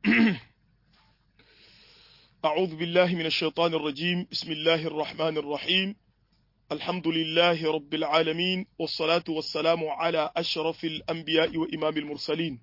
أعوذ بالله من الشيطان الرجيم بسم الله الرحمن الرحيم الحمد لله رب العالمين والصلاة والسلام على أشرف الأنبياء وإمام المرسلين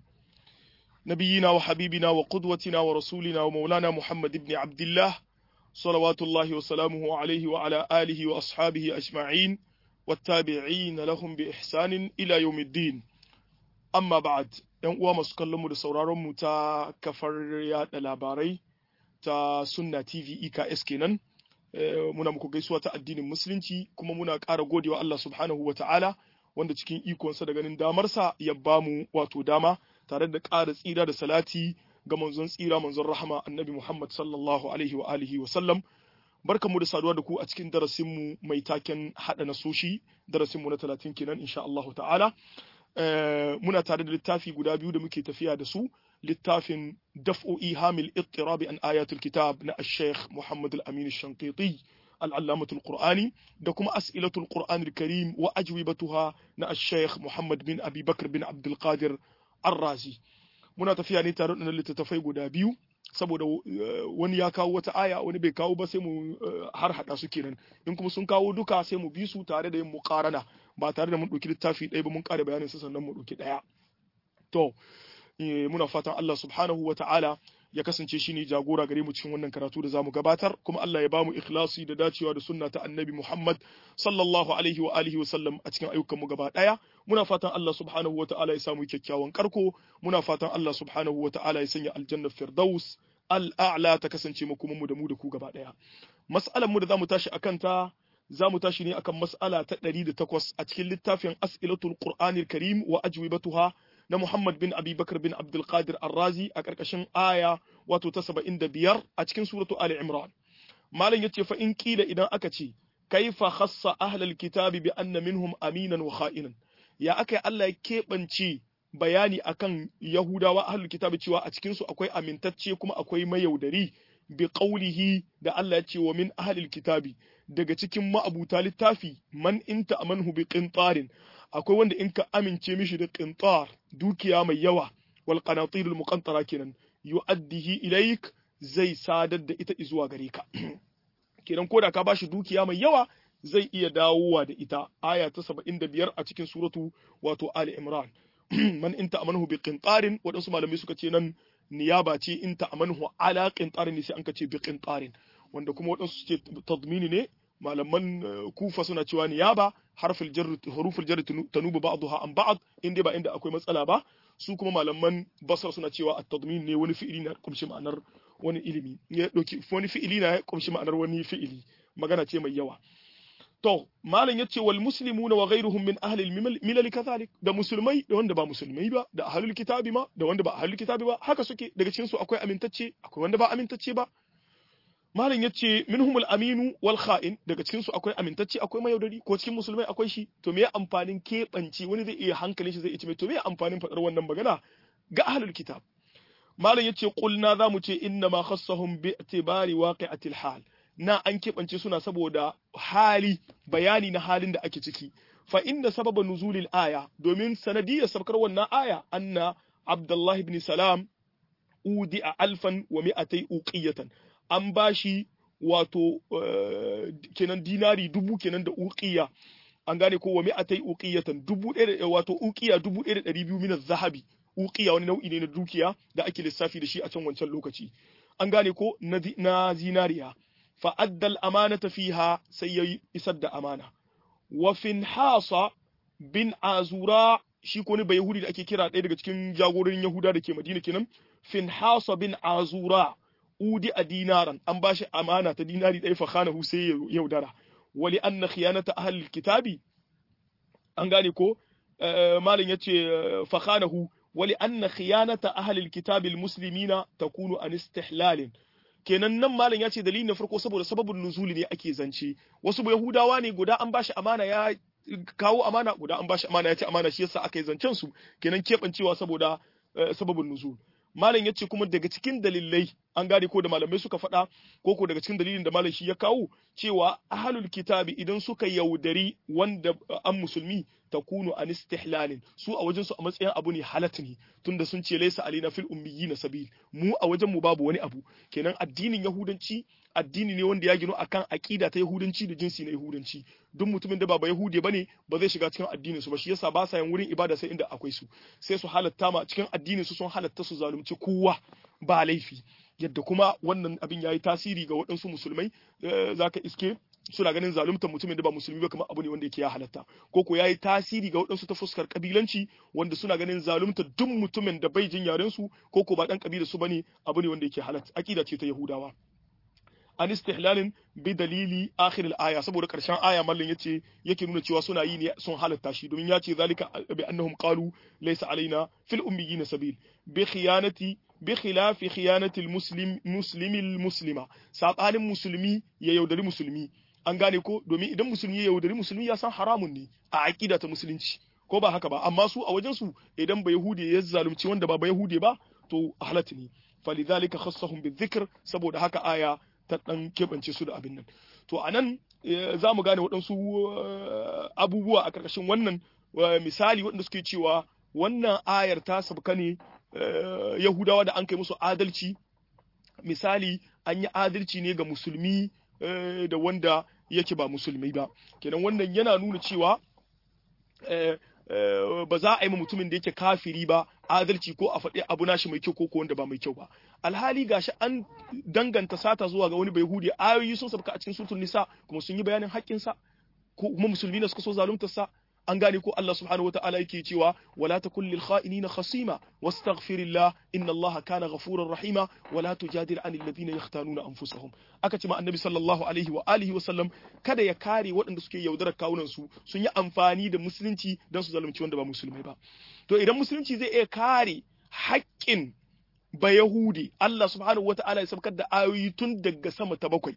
نبينا وحبيبنا وقدوتنا ورسولنا ومولانا محمد بن عبد الله صلوات الله وسلامه عليه وعلى آله وأصحابه أجمعين والتابعين لهم بإحسان إلى يوم الدين أما بعد ‘yan uwa masu kallon mu da sauraron mu ta kafar yada labarai ta Sunna TV EKS kenan muna muku gaisuwa ta addinin musulunci kuma muna ƙara godewa Allah subhanahu wata'ala wanda cikin ikonsa da ganin damarsa ya bamu wato dama tare da ƙara tsira da salati ga manzon tsira manzon rahama annabi Muhammad sallallahu alaihi wa alihi wa sallam barkamu da saduwa da ku a cikin darasin mu mai taken hada nasoshi darasin mu na 30 kenan insha Allah ta'ala muna tare da littafi guda biyu da muke tafiya da su littafin daf'o'i hamil ittirabi an ayatul kitab na al-sheikh Muhammad al-Amin al-Shanqiti al-allamatul Qur'ani da kuma as'ilatul Qur'an al-Karim wa ajwibatuha na al-sheikh Muhammad bin Abi Bakr bin Abdul Qadir Ar-Razi muna tafiya ne tare da littattafai guda biyu saboda wani ya kawo wata aya wani bai kawo ba sai mu har hada su kenan in kuma sun kawo duka sai mu bi su tare da yin muqarana ba tare da mun ɗauki littafi ɗaya ba mun ƙara bayanin sa sannan mu ɗauki ɗaya to muna fatan Allah subhanahu wata'ala ya kasance shine jagora gare mu cikin wannan karatu da zamu gabatar kuma Allah ya bamu ikhlasi da dacewa da sunna ta Annabi Muhammad sallallahu alaihi wa alihi wa sallam a cikin ayyukan mu gaba ɗaya muna fatan Allah subhanahu wata'ala ya samu kyakkyawan karko muna fatan Allah subhanahu wata'ala ya sanya aljanna firdaus al'a'la ta kasance mu kuma mu da ku gaba ɗaya mas'alan mu da zamu tashi akan ta za mu tashi ne akan mas'ala ta 108 a cikin littafin As'ilatul Qur'anil Karim wa ajwibatuha na Muhammad bin Abi Bakr bin Abdul Qadir Ar-Razi a ƙarƙashin aya wato ta 75 a cikin suratu Ali Imran. Malam yace fa in kila idan aka ce kaifa khassa ahlal kitabi bi anna minhum aminan wa kha'inan ya akai Allah ya keɓance bayani akan Yahudawa ahlul kitabi cewa a cikin su akwai amintacce kuma akwai mayaudari bi qawlihi da Allah ya ce wa min ahlil kitabi daga cikin ma'abuta littafi man inta amanhu bi qintarin akwai wanda in ka amince mishi da qintar dukiya mai yawa wal qanatir al muqantara kenan yu'addihi ilaik zai sadar da ita zuwa gare ka kenan koda ka bashi dukiya mai yawa zai iya dawowa da ita aya ta 75 a cikin suratu wato Ali Imran man inta amanhu bi qintarin wadansu malamai suka ce nan niyaba ce inta amanhu ala qintarin sai an ka ce bi qintarin wanda kuma wadansu ce tadmini ne malaman kufa suna cewa niyaba harful jarr tanubu ba'daha an ba'd inda ba inda akwai matsala ba su kuma malaman basar suna cewa at-tadmin ne wani fi'ili na kumshi ma'anar wani ilimi ya dauki wani fi'ili na kumshi ma'anar wani fi'ili magana ce mai yawa to malam yace wal muslimuna wa ghayruhum min ahli al-milal kadhalik da musulmai da wanda ba musulmai ba da ahlul kitabi ma da wanda ba ahlul kitabi ba haka suke daga cikin su akwai amintacce akwai wanda ba amintacce ba malam yace minhumul aminu wal kha'in daga cikin su akwai amintacce akwai mayaudari ko cikin musulmai akwai shi to me amfanin kebanci wani zai iya hankalin shi zai iya ce to me amfanin fadar wannan magana ga ahlul kitab malam yace qulna zamu ce inna ma khassahum bi i'tibari waqi'atil hal na an kebance suna saboda hali bayani na halin da ake ciki fa inna sababa nuzulil aya domin sanadiyar sabkar wannan aya anna abdullahi ibn salam udi a alfan wa mi'atai uqiyatan an bashi wato kenan dinari 1000 kenan da uqiya an gane ko wa mi'atai uqiyatan 1000 wato uqiya 1200 min az-zahabi uqiya wani nau'i ne na dukiya da ake lissafi da shi a can wancan lokaci an gane ko na zinariya fa addal amanata fiha sai ya isar da amana wa finhasa bin azura shi ko ne bai yahudi da ake kira ɗaya daga cikin jagororin yahuda da ke madina kenan finhasa bin azura udi a dinaran an bashi amana ta dinari ɗaya fa khanahu sai ya yaudara wali anna khiyanata ahlil kitabi an gane ko malin yace fa khanahu wali anna khiyanata ahlil kitabi almuslimina takunu an istihlalin kenan nan malin yace dalilin na farko saboda sababin nuzuli ne ake zance wasu yahudawa ne guda an bashi amana ya kawo amana guda an bashi amana yace amana shi yasa aka yi zancen su kenan kebancewa saboda sababin nuzul malam yace kuma daga cikin dalilai an gane ko da malamai suka faɗa ko daga cikin dalilin da malam shi ya kawo cewa ahlul kitabi idan suka yaudari wanda an musulmi takunu an istihlalin su a wajen su a matsayin abu ne halat ne tunda sun ce laysa alaina fil ummiyina sabil mu a wajen mu babu wani abu kenan addinin yahudanci addini ne wanda ya gino akan aqida ta yahudanci da jinsi na yahudanci duk mutumin da ba yahude bane ba zai shiga cikin addinin su ba shi yasa ba sa yin wurin ibada sai inda akwai su sai su halatta ma cikin addinin su sun halatta su zalunci kowa ba laifi yadda kuma wannan abin yayi tasiri ga waɗansu musulmai zaka iske suna ganin zaluntar mutumin da ba musulmi ba kamar abu ne wanda yake ya halatta ko ko yayi tasiri ga waɗansu ta fuskar kabilanci wanda suna ganin zaluntar duk mutumin da bai jin yaren su ko ko ba dan kabilar su bane abu ne wanda yake halatta akida ce ta yahudawa an istihlalin bi dalili akhir al-aya saboda karshen aya mallin yace yake nuna cewa suna yi ne sun halatta shi domin yace zalika bi annahum qalu laysa alaina fil ummiyina sabil bi khilafi khiyanati al-muslima sabanin musulmi ya yaudari musulmi an gane ko domin idan musulmi ya yaudari musulmi ya san haramun ne a aqida ta musulunci ko ba haka ba amma su a wajen su idan ba yahudi ya zalunci wanda ba yahudi ba to halatta ne falidhalika khassahum bizikr saboda haka aya ta dan kebance su da abin nan to anan za mu gane waɗansu abubuwa a ƙarƙashin wannan misali waɗanda suke cewa wannan ayar ta sabka ne Yahudawa da an kai musu adalci misali an yi adalci ne ga musulmi da wanda yake ba musulmi ba kenan wannan yana nuna cewa ba za a yi mutumin da yake kafiri ba adalci ko a faɗi abu nashi mai kyau ko wanda ba mai kyau ba alhali gashi an danganta sata zuwa ga wani bai hudi ayoyi sun sabka a cikin suratul nisa kuma sun yi bayanin haƙƙinsa ko kuma musulmi ne suka so zaluntar sa an gane ko Allah subhanahu wataala yake cewa wala takul lil kha'inina khasima wastaghfirillah inna Allah kana ghafurur rahima wala tujadil anil ladina yahtanuna anfusahum aka ce ma annabi sallallahu alaihi wa alihi wa sallam kada ya kare waɗanda suke yaudarar kawunan su sun yi amfani da musulunci dan su zalunci wanda ba musulmai ba to idan musulunci zai iya kare haƙƙin ba yahudi Allah subhanahu wataala ya sabkar da ayoyi tun daga sama ta 7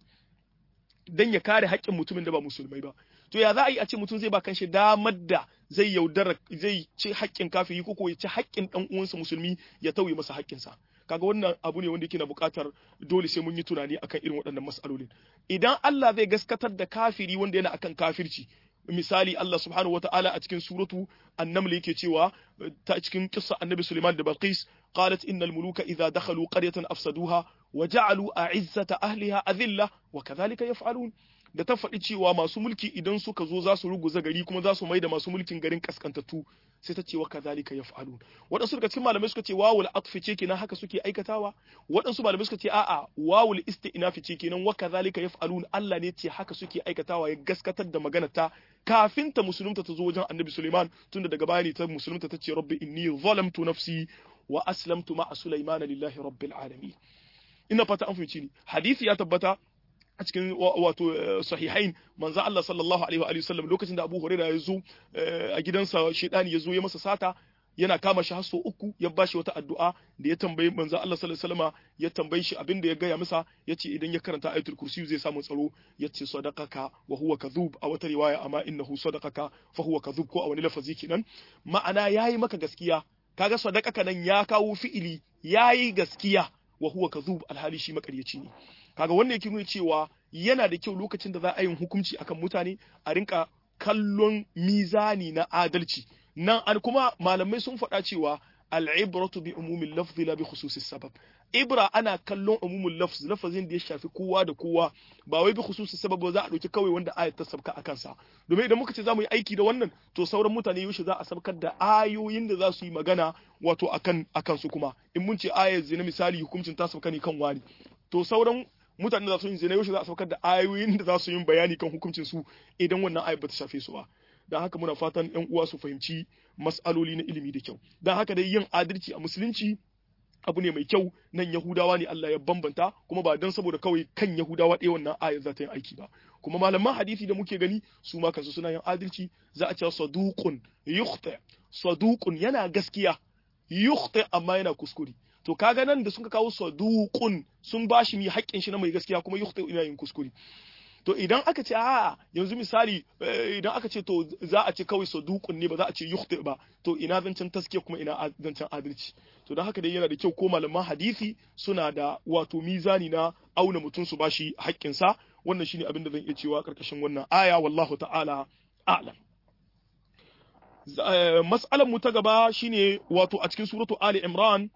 dan ya kare haƙƙin mutumin da ba musulmai ba to ya za a yi a ce mutum zai ba kanshi damar da zai yaudara zai ci haƙƙin kafiri ko ya ci haƙƙin dan uwansa musulmi ya tauye masa haƙƙinsa kaga wannan abu ne wanda yake na buƙatar dole sai mun yi tunani akan irin waɗannan mas'alolin idan Allah zai gaskatar da kafiri wanda yana akan kafirci misali Allah subhanahu wata'ala a cikin suratu an-naml yake cewa ta cikin kissa annabi Sulaiman da Balqis qalat innal muluka idha dakhalu qaryatan afsaduha wa ja'alu a'izzata ahliha adhilla wa kadhalika yaf'alun da ta faɗi cewa masu mulki idan suka zo za su ruguza gari kuma za su mai da masu mulkin garin kaskantattu sai ta ce wa kadhalika yaf'alun waɗansu daga cikin malamai suka ce wawul atfi ce kenan haka suke aikatawa waɗansu malamai suka ce a'a wawul isti'nafi ce kenan wa kadhalika yaf'alun Allah ne ce haka suke aikatawa ya gaskatar da magana ta kafin ta musulunta ta zo wajen Annabi Sulaiman tunda daga bayani ta musulunta ta ce rabbi inni zalamtu nafsi wa aslamtu ma'a Sulaiman lillahi rabbil alamin ina fata an fahimci ni hadisi ya tabbata a cikin wato sahihain manzo Allah sallallahu alaihi wa sallam lokacin da Abu Hurairah ya zo a gidansa shedani ya zo ya masa sata yana kama shi har sau 3 ya bashi wata addu'a da ya tambaye manzo Allah sallallahu alaihi wasallam ya tambaye shi abin da ya gaya masa yace idan ya karanta ayatul kursi zai samu tsaro yace sadaqaka wa huwa kadhub a wata riwaya amma innahu sadaqaka fa huwa kadhub ko a wani lafazi kenan ma'ana yayi maka gaskiya kaga sadaqaka nan ya kawo fi'ili yayi gaskiya wa huwa kadhub alhali shi makaryaci ne kaga wannan yake nuna cewa yana da kyau lokacin da za a yi hukunci akan mutane a rinka kallon mizani na adalci nan an kuma malamai sun faɗa cewa al'ibratu bi umumil lafzi la bi khususis sabab ibra ana kallon umumul lafz lafazin da ya shafi kowa da kowa ba wai bi khususis sabab ba za a dauki kawai wanda ayat ta sabka akan sa domin idan muka ce zamu yi aiki da wannan to sauran mutane yaushe za a sabkar da ayoyin da za su yi magana wato akan su kuma in mun ce ayat zina misali hukuncin ta sabka ne kan wani to sauran mutane da za su yi zina yaushe za a sabkar da ayoyin da za su yi bayani kan hukuncin su idan wannan ayat ba ta shafe su ba dan haka muna fatan ƴan uwa su fahimci mas'aloli na ilimi da kyau dan haka dai yin adalci a musulunci abu ne mai kyau nan Yahudawa ne Allah ya bambanta kuma ba dan saboda kawai kan Yahudawa ɗaya wannan ayar za ta yi aiki ba kuma malaman hadisi da muke gani su ma kansu suna yin adalci za a ce saduqun yukhta saduqun yana gaskiya yukhta amma yana kuskure to kaga nan da suka kawo saduqun sun bashi mi haƙƙin shi na mai gaskiya kuma yukhta ina yin kuskure to idan aka ce a yanzu misali idan aka ce to za a ce kawai saduqun ne ba za a ce yukhti ba to ina zancen taskiya kuma ina zancen adalci to dan haka dai yana da kyau ko malaman hadisi suna da wato mizani na auna mutum su bashi haƙƙin sa wannan shine abin da zan iya cewa karkashin wannan aya wallahu ta'ala a'lam mas'alan mu ta gaba shine wato a cikin suratu Ali Imran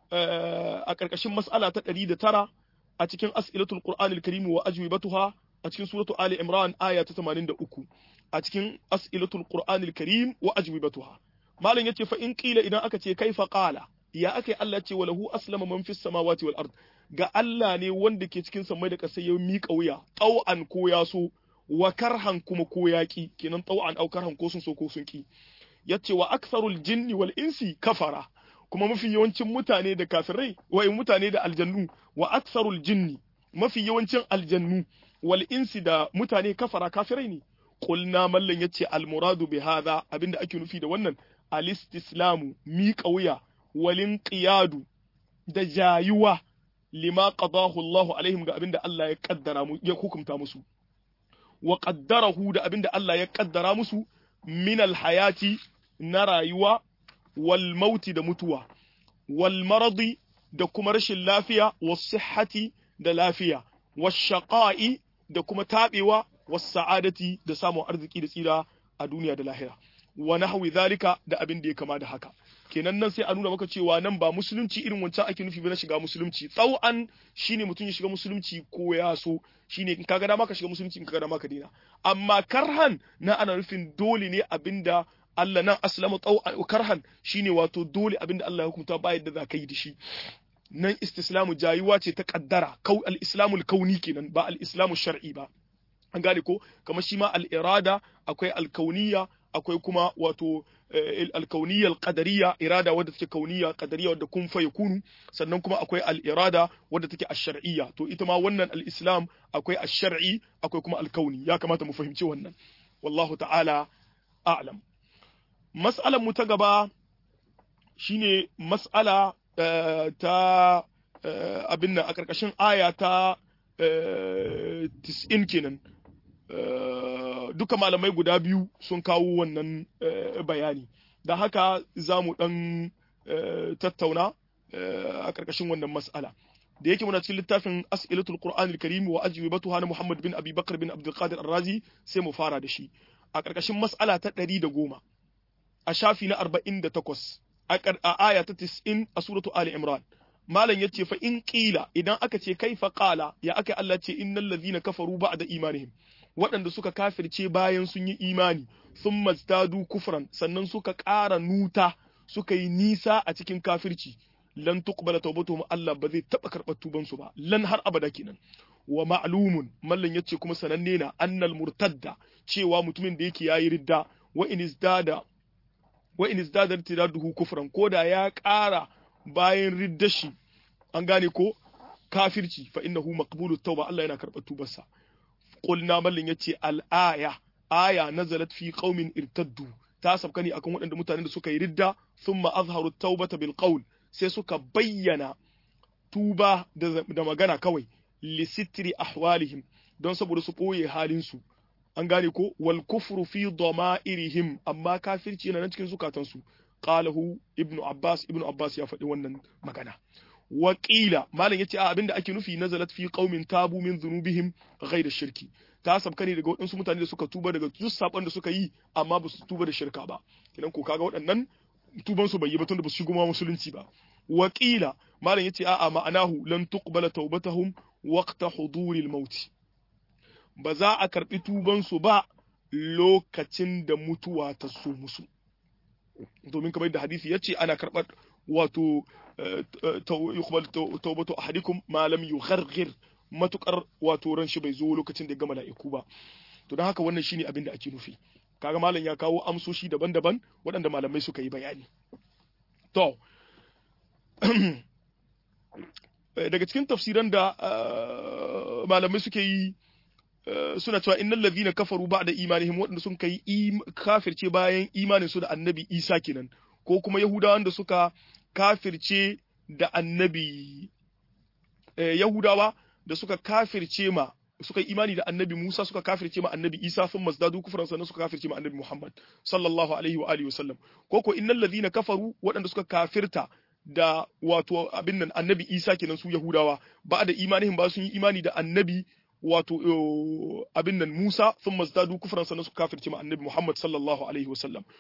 a karkashin mas'ala ta 109 a cikin as'ilatul Qur'anil Karim wa ajwibatuha a cikin suratu Ali Imran aya ta 83 a cikin as'ilatul Qur'anil Karim wa ajwibatuha malam yace fa in qila idan aka ce kaifa qala ya akai Allah ce walahu aslama man fis samawati wal ard ga Allah ne wanda ke cikin samai da ƙasa ya miƙa wuya tau'an ko ya so wa karhan kuma ko yaki kenan tau'an au karhan ko sun so ko sun ki yace wa aktharul jinni wal insi kafara kuma mafi yawancin mutane da kafirai wai mutane da aljannu wa aktharul jinni mafi yawancin aljannu wal insi da mutane kafara kafirai ne qulna mallan yace al muradu bi hadha abinda ake nufi da wannan al istislamu miƙa wuya walin qiyadu da jayuwa lima qadahu Allahu alaihim ga abinda Allah ya kaddara mu ya hukunta musu wa qaddarahu da abinda Allah ya kaddara musu min al hayati na rayuwa wal mauti da mutuwa wal maradi da kuma rashin lafiya was sihhati da lafiya was shaqa'i da kuma tabewa was sa'adati da samun arziki da tsira a duniya da lahira wa nahwi zalika da abin da ya kama da haka kenan nan sai a nuna maka cewa nan ba musulunci irin wancan ake nufi ba na shiga musulunci tsau'an shine mutum ya shiga musulunci ko ya so shine in kaga dama ka shiga musulunci in kaga dama ka daina amma karhan na ana nufin dole ne abinda Allah nan aslama tsau'an karhan shine wato dole abinda Allah ya hukunta ba yadda za ka yi da shi nan istislamu jayuwa ce ta kaddara al-islamul kauni kenan ba al-islamu shar'i ba an gane ko kamar shi ma al-irada akwai al-kauniyya akwai kuma wato al-kauniyya al-qadariyya irada wadda take kauniyya qadariyya wadda kun fa yakunu sannan kuma akwai al-irada wadda take ash-shar'iyya to ita ma wannan al-islam akwai ash-shar'i akwai kuma al-kauni ya kamata mu fahimci wannan wallahu ta'ala a'lam mas'alan mu ta gaba shine mas'ala ta abin nan a karkashin aya ta 90 kenan duka malamai guda biyu sun kawo wannan bayani da haka za mu ɗan tattauna a ƙarƙashin wannan mas'ala da yake muna cikin littafin as'ilatul qur'anil karim wa ajwibatuha na Muhammad bin Abi Bakr bin Abdul Qadir Ar-Razi sai mu fara da shi a ƙarƙashin mas'ala ta 110 a shafi na 48 a aya ta 90 a suratu Ali Imran malam yace fa in qila idan aka ce kaifa qala ya aka Allah ce innal ladhina kafaru ba'da imanihim waɗanda suka kafirce bayan sun yi imani sun mazdadu kufran sannan suka ƙara nuta suka yi nisa a cikin kafirci lan tuqbala tawbatuhum Allah ba zai taɓa karɓar tubansu ba lan har abada kenan wa ma'lumun mallan yace kuma sananne na annal murtadda cewa mutumin da yake yayi ridda wa in izdada irtidaduhu kufran koda ya ƙara bayan riddashi an gane ko kafirci fa innahu maqbulut tauba Allah yana karɓar tubarsa qulna mallin yace al-aya aya nazalat fi qaumin irtaddu ta sabka ne akan waɗanda mutanen da suka yi ridda thumma azharu at-taubata bil qawl sai suka bayyana tuba da magana kawai li sitri ahwalihim don saboda su koye halin su an gane ko wal kufru fi dama'irihim amma kafirci yana nan cikin zukatansu qalahu ibnu abbas ya faɗi wannan magana waƙila malam yace abinda ake nufi nazalat fi qaumin tabu min dhunubihim ghayra shirki ta sabka ne daga waɗansu mutane da suka tuba daga duk sabon da suka yi amma ba su tuba da shirka ba kidan ko kaga waɗannan tuban su bai yi ba tunda ba su shigo musulunci ba waƙila malam yace ma'anahu lan tuqbala tawbatuhum waqta huduril maut ba za a karbi tuban su ba lokacin da mutuwa ta so musu domin kamar da hadisi yace ana karbar wato yuqbal tawbatu ahadikum ma lam yughargir matukar wato ran shi bai zo lokacin da ya ga mala'iku ba to dan haka wannan shine abin da ake nufi kaga malam ya kawo amsoshi daban-daban waɗanda malamai suka yi bayani to daga cikin tafsiran da malamai suke yi suna cewa innal ladhina kafaru ba'da imanihim waɗanda sun kai kafirce bayan imanin su da annabi Isa kenan ko kuma yahudawan da suka kafirce da annabi yahudawa da suka kafirce ma suka yi imani da annabi Musa suka kafirce ma annabi Isa sun mazdadu kufran sannan suka kafirce ma annabi Muhammad sallallahu alaihi wa alihi wasallam ko innal ladhina kafaru waɗanda suka kafirta da wato abin nan annabi Isa kenan su yahudawa ba da imanihim ba sun yi imani da annabi wato abin nan Musa sun mazdadu kufran sannan suka kafirce ma annabi Muhammad sallallahu alaihi wasallam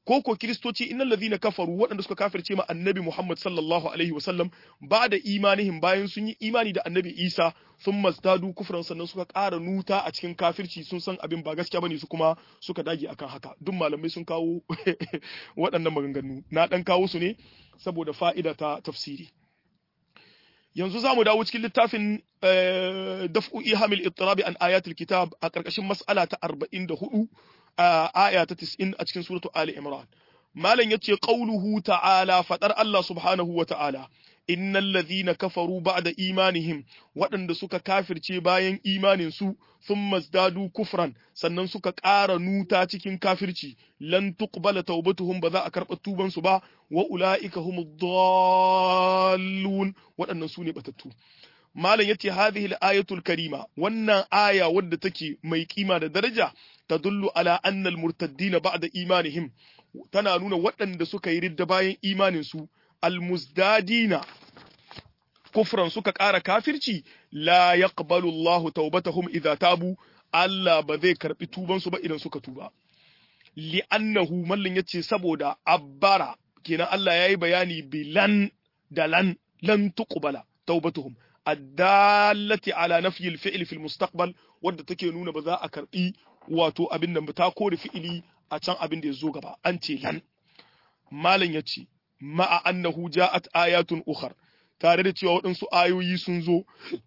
ko ko kristoci innal ladhina kafaru waɗanda suka kafirce ma annabi Muhammad sallallahu alaihi wasallam ba da imanihim bayan sun yi imani da annabi Isa sun mazdadu kufran sannan suka ƙara nuta a cikin kafirci sun san abin ba gaskiya bane su kuma suka dage akan haka duk malamai sun kawo waɗannan maganganu na dan kawo su ne saboda fa'ida ta tafsiri yanzu zamu dawo cikin littafin daf'u ihamil ittirabi an ayatul kitab a karkashin mas'ala ta 44 aya ta 90 a cikin suratu ali imran malan yace qauluhu ta'ala fadar Allah subhanahu wa ta'ala innal ladhina kafaru ba'da imanihim waɗanda suka kafirce bayan imanin su thumma zdadu kufran sannan suka ƙara nuta cikin kafirci lan tuqbala taubatuhum ba za a karɓa tuban su ba wa ulaika humud dallun waɗannan su ne batattu malam yace hadhihi al-ayatul karima wannan aya wadda take mai kima da daraja tadullu ala anna al-murtaddin ba'da imanihim tana nuna waɗanda suka yi ridda bayan imanin su almuzdadina kufran suka ƙara kafirci la yaqbalu Allah taubatahum idza tabu Allah ba zai karbi tuban su ba idan suka tuba li'annahu mallin yace saboda abbara kenan Allah yayi bayani bilan dalan lan tuqbala taubatuhum addallati ala nafyi al-fi'l fi al-mustaqbal wadda take nuna ba za a karbi wato abin nan ba ta kore fi'ili a can abin da ya zo gaba an ce lan malam yace ma'a annahu ja'at ayatun ukhar tare da cewa waɗansu ayoyi sun zo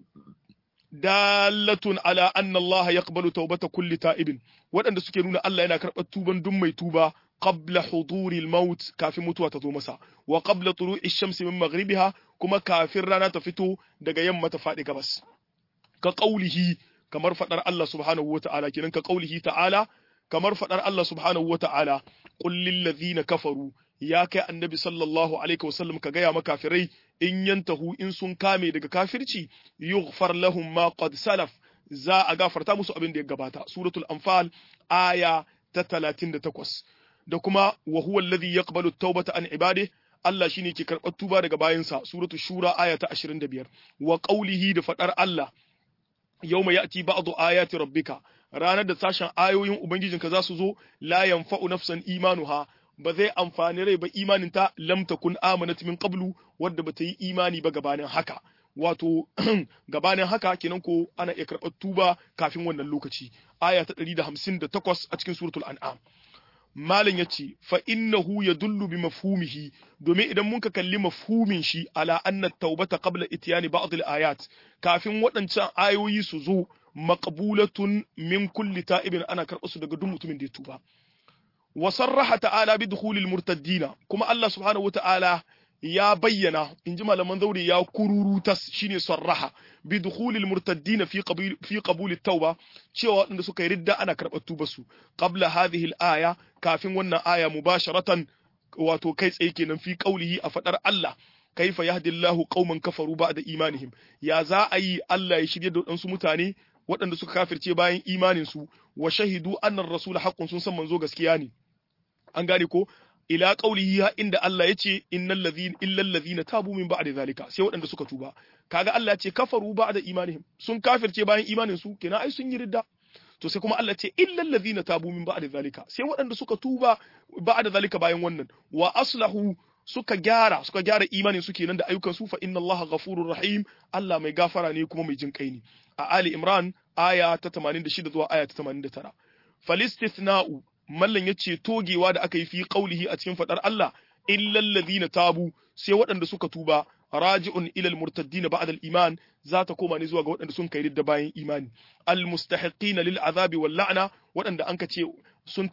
dalatun ala anna Allah yaqbalu tawbata kulli ta'ibin waɗanda suke nuna Allah yana karɓar tuban duk mai tuba qabla huduri al-maut kafin mutuwa ta zo masa wa qabla tulu'i ash-shamsi min maghribiha kuma kafin rana ta fito daga yamma ta faɗi gabas ka qaulihi kamar fadar Allah subhanahu wata'ala kenan ka qaulihi ta'ala kamar fadar Allah subhanahu wata'ala qul lil ladhina kafaru ya kai annabi sallallahu alaihi wasallam ka gaya makafirai in yantahu in sun kame daga kafirci yughfar lahum ma qad salaf za a gafarta musu abin da ya gabata suratul anfal aya ta 38 da kuma wa huwa alladhi yaqbalu at-taubata an ibadihi Allah shine ke karɓar tuba daga bayansa suratul shura aya ta 25 wa qawlihi da fadar Allah yawma ya'ti ba'du ayati rabbika ranar da sashen ayoyin ubangijinka za su zo la yanfa'u nafsan imanuha ba zai amfani rai ba imaninta lam takun amanat min qablu wadda bata yi imani ba gabanin haka wato gabanin haka kenan ko ana iya karɓar tuba kafin wannan lokaci aya ta 158 a cikin suratul an'am malam yace fa innahu yadullu bi mafhumihi domin idan mun ka kalli mafhumin shi ala anna taubata qabla ityani ba'd al-ayat kafin waɗancan ayoyi su zo maqbulatun min kulli ta'ibin ana karɓar su daga duk mutumin da ya tuba wa sarraha ta'ala bi dukhulil murtaddina kuma Allah subhanahu wata'ala ya bayyana inji malaman zauri ya kururutas shine sarraha bi dukhulil murtaddina fi qabul at-tauba cewa waɗanda suka yi ridda ana karɓar tuba su qabla hadhihi al-aya kafin wannan aya mubasharatan wato kai tsaye kenan fi qaulihi a fadar Allah kaifa yahdillahu qauman kafaru ba'da imanihim ya za a yi Allah ya shirye da waɗansu mutane waɗanda suka kafirce bayan imanin su wa shahidu anna ar-rasul haqqun sun san manzo gaskiya ne an gane ko ila qaulihi inda Allah yace illal ladhina tabu min ba'di zalika sai waɗanda suka tuba kaga Allah yace kafaru ba'da imanihim sun kafirce bayan imanin su kenan ai sun yi ridda to sai kuma Allah yace illal ladhina tabu min ba'di zalika sai waɗanda suka tuba ba'da zalika bayan wannan wa aslahu suka gyara imanin su kenan da ayyukan su fa inna Allaha ghafurur rahim Allah mai gafara ne kuma mai jin kai ne a Ali Imran aya ta 86 zuwa aya ta 89 falistithna'u mallan yace togewa da aka yi fi qaulihi a cikin fadar Allah illal ladhina tabu sai waɗanda suka tuba raji'un ila al-murtaddin ba'da al-iman za ta koma ne zuwa ga waɗanda sun kai ridda bayan imani al-mustahiqin lil azabi wal la'na waɗanda anka ce sun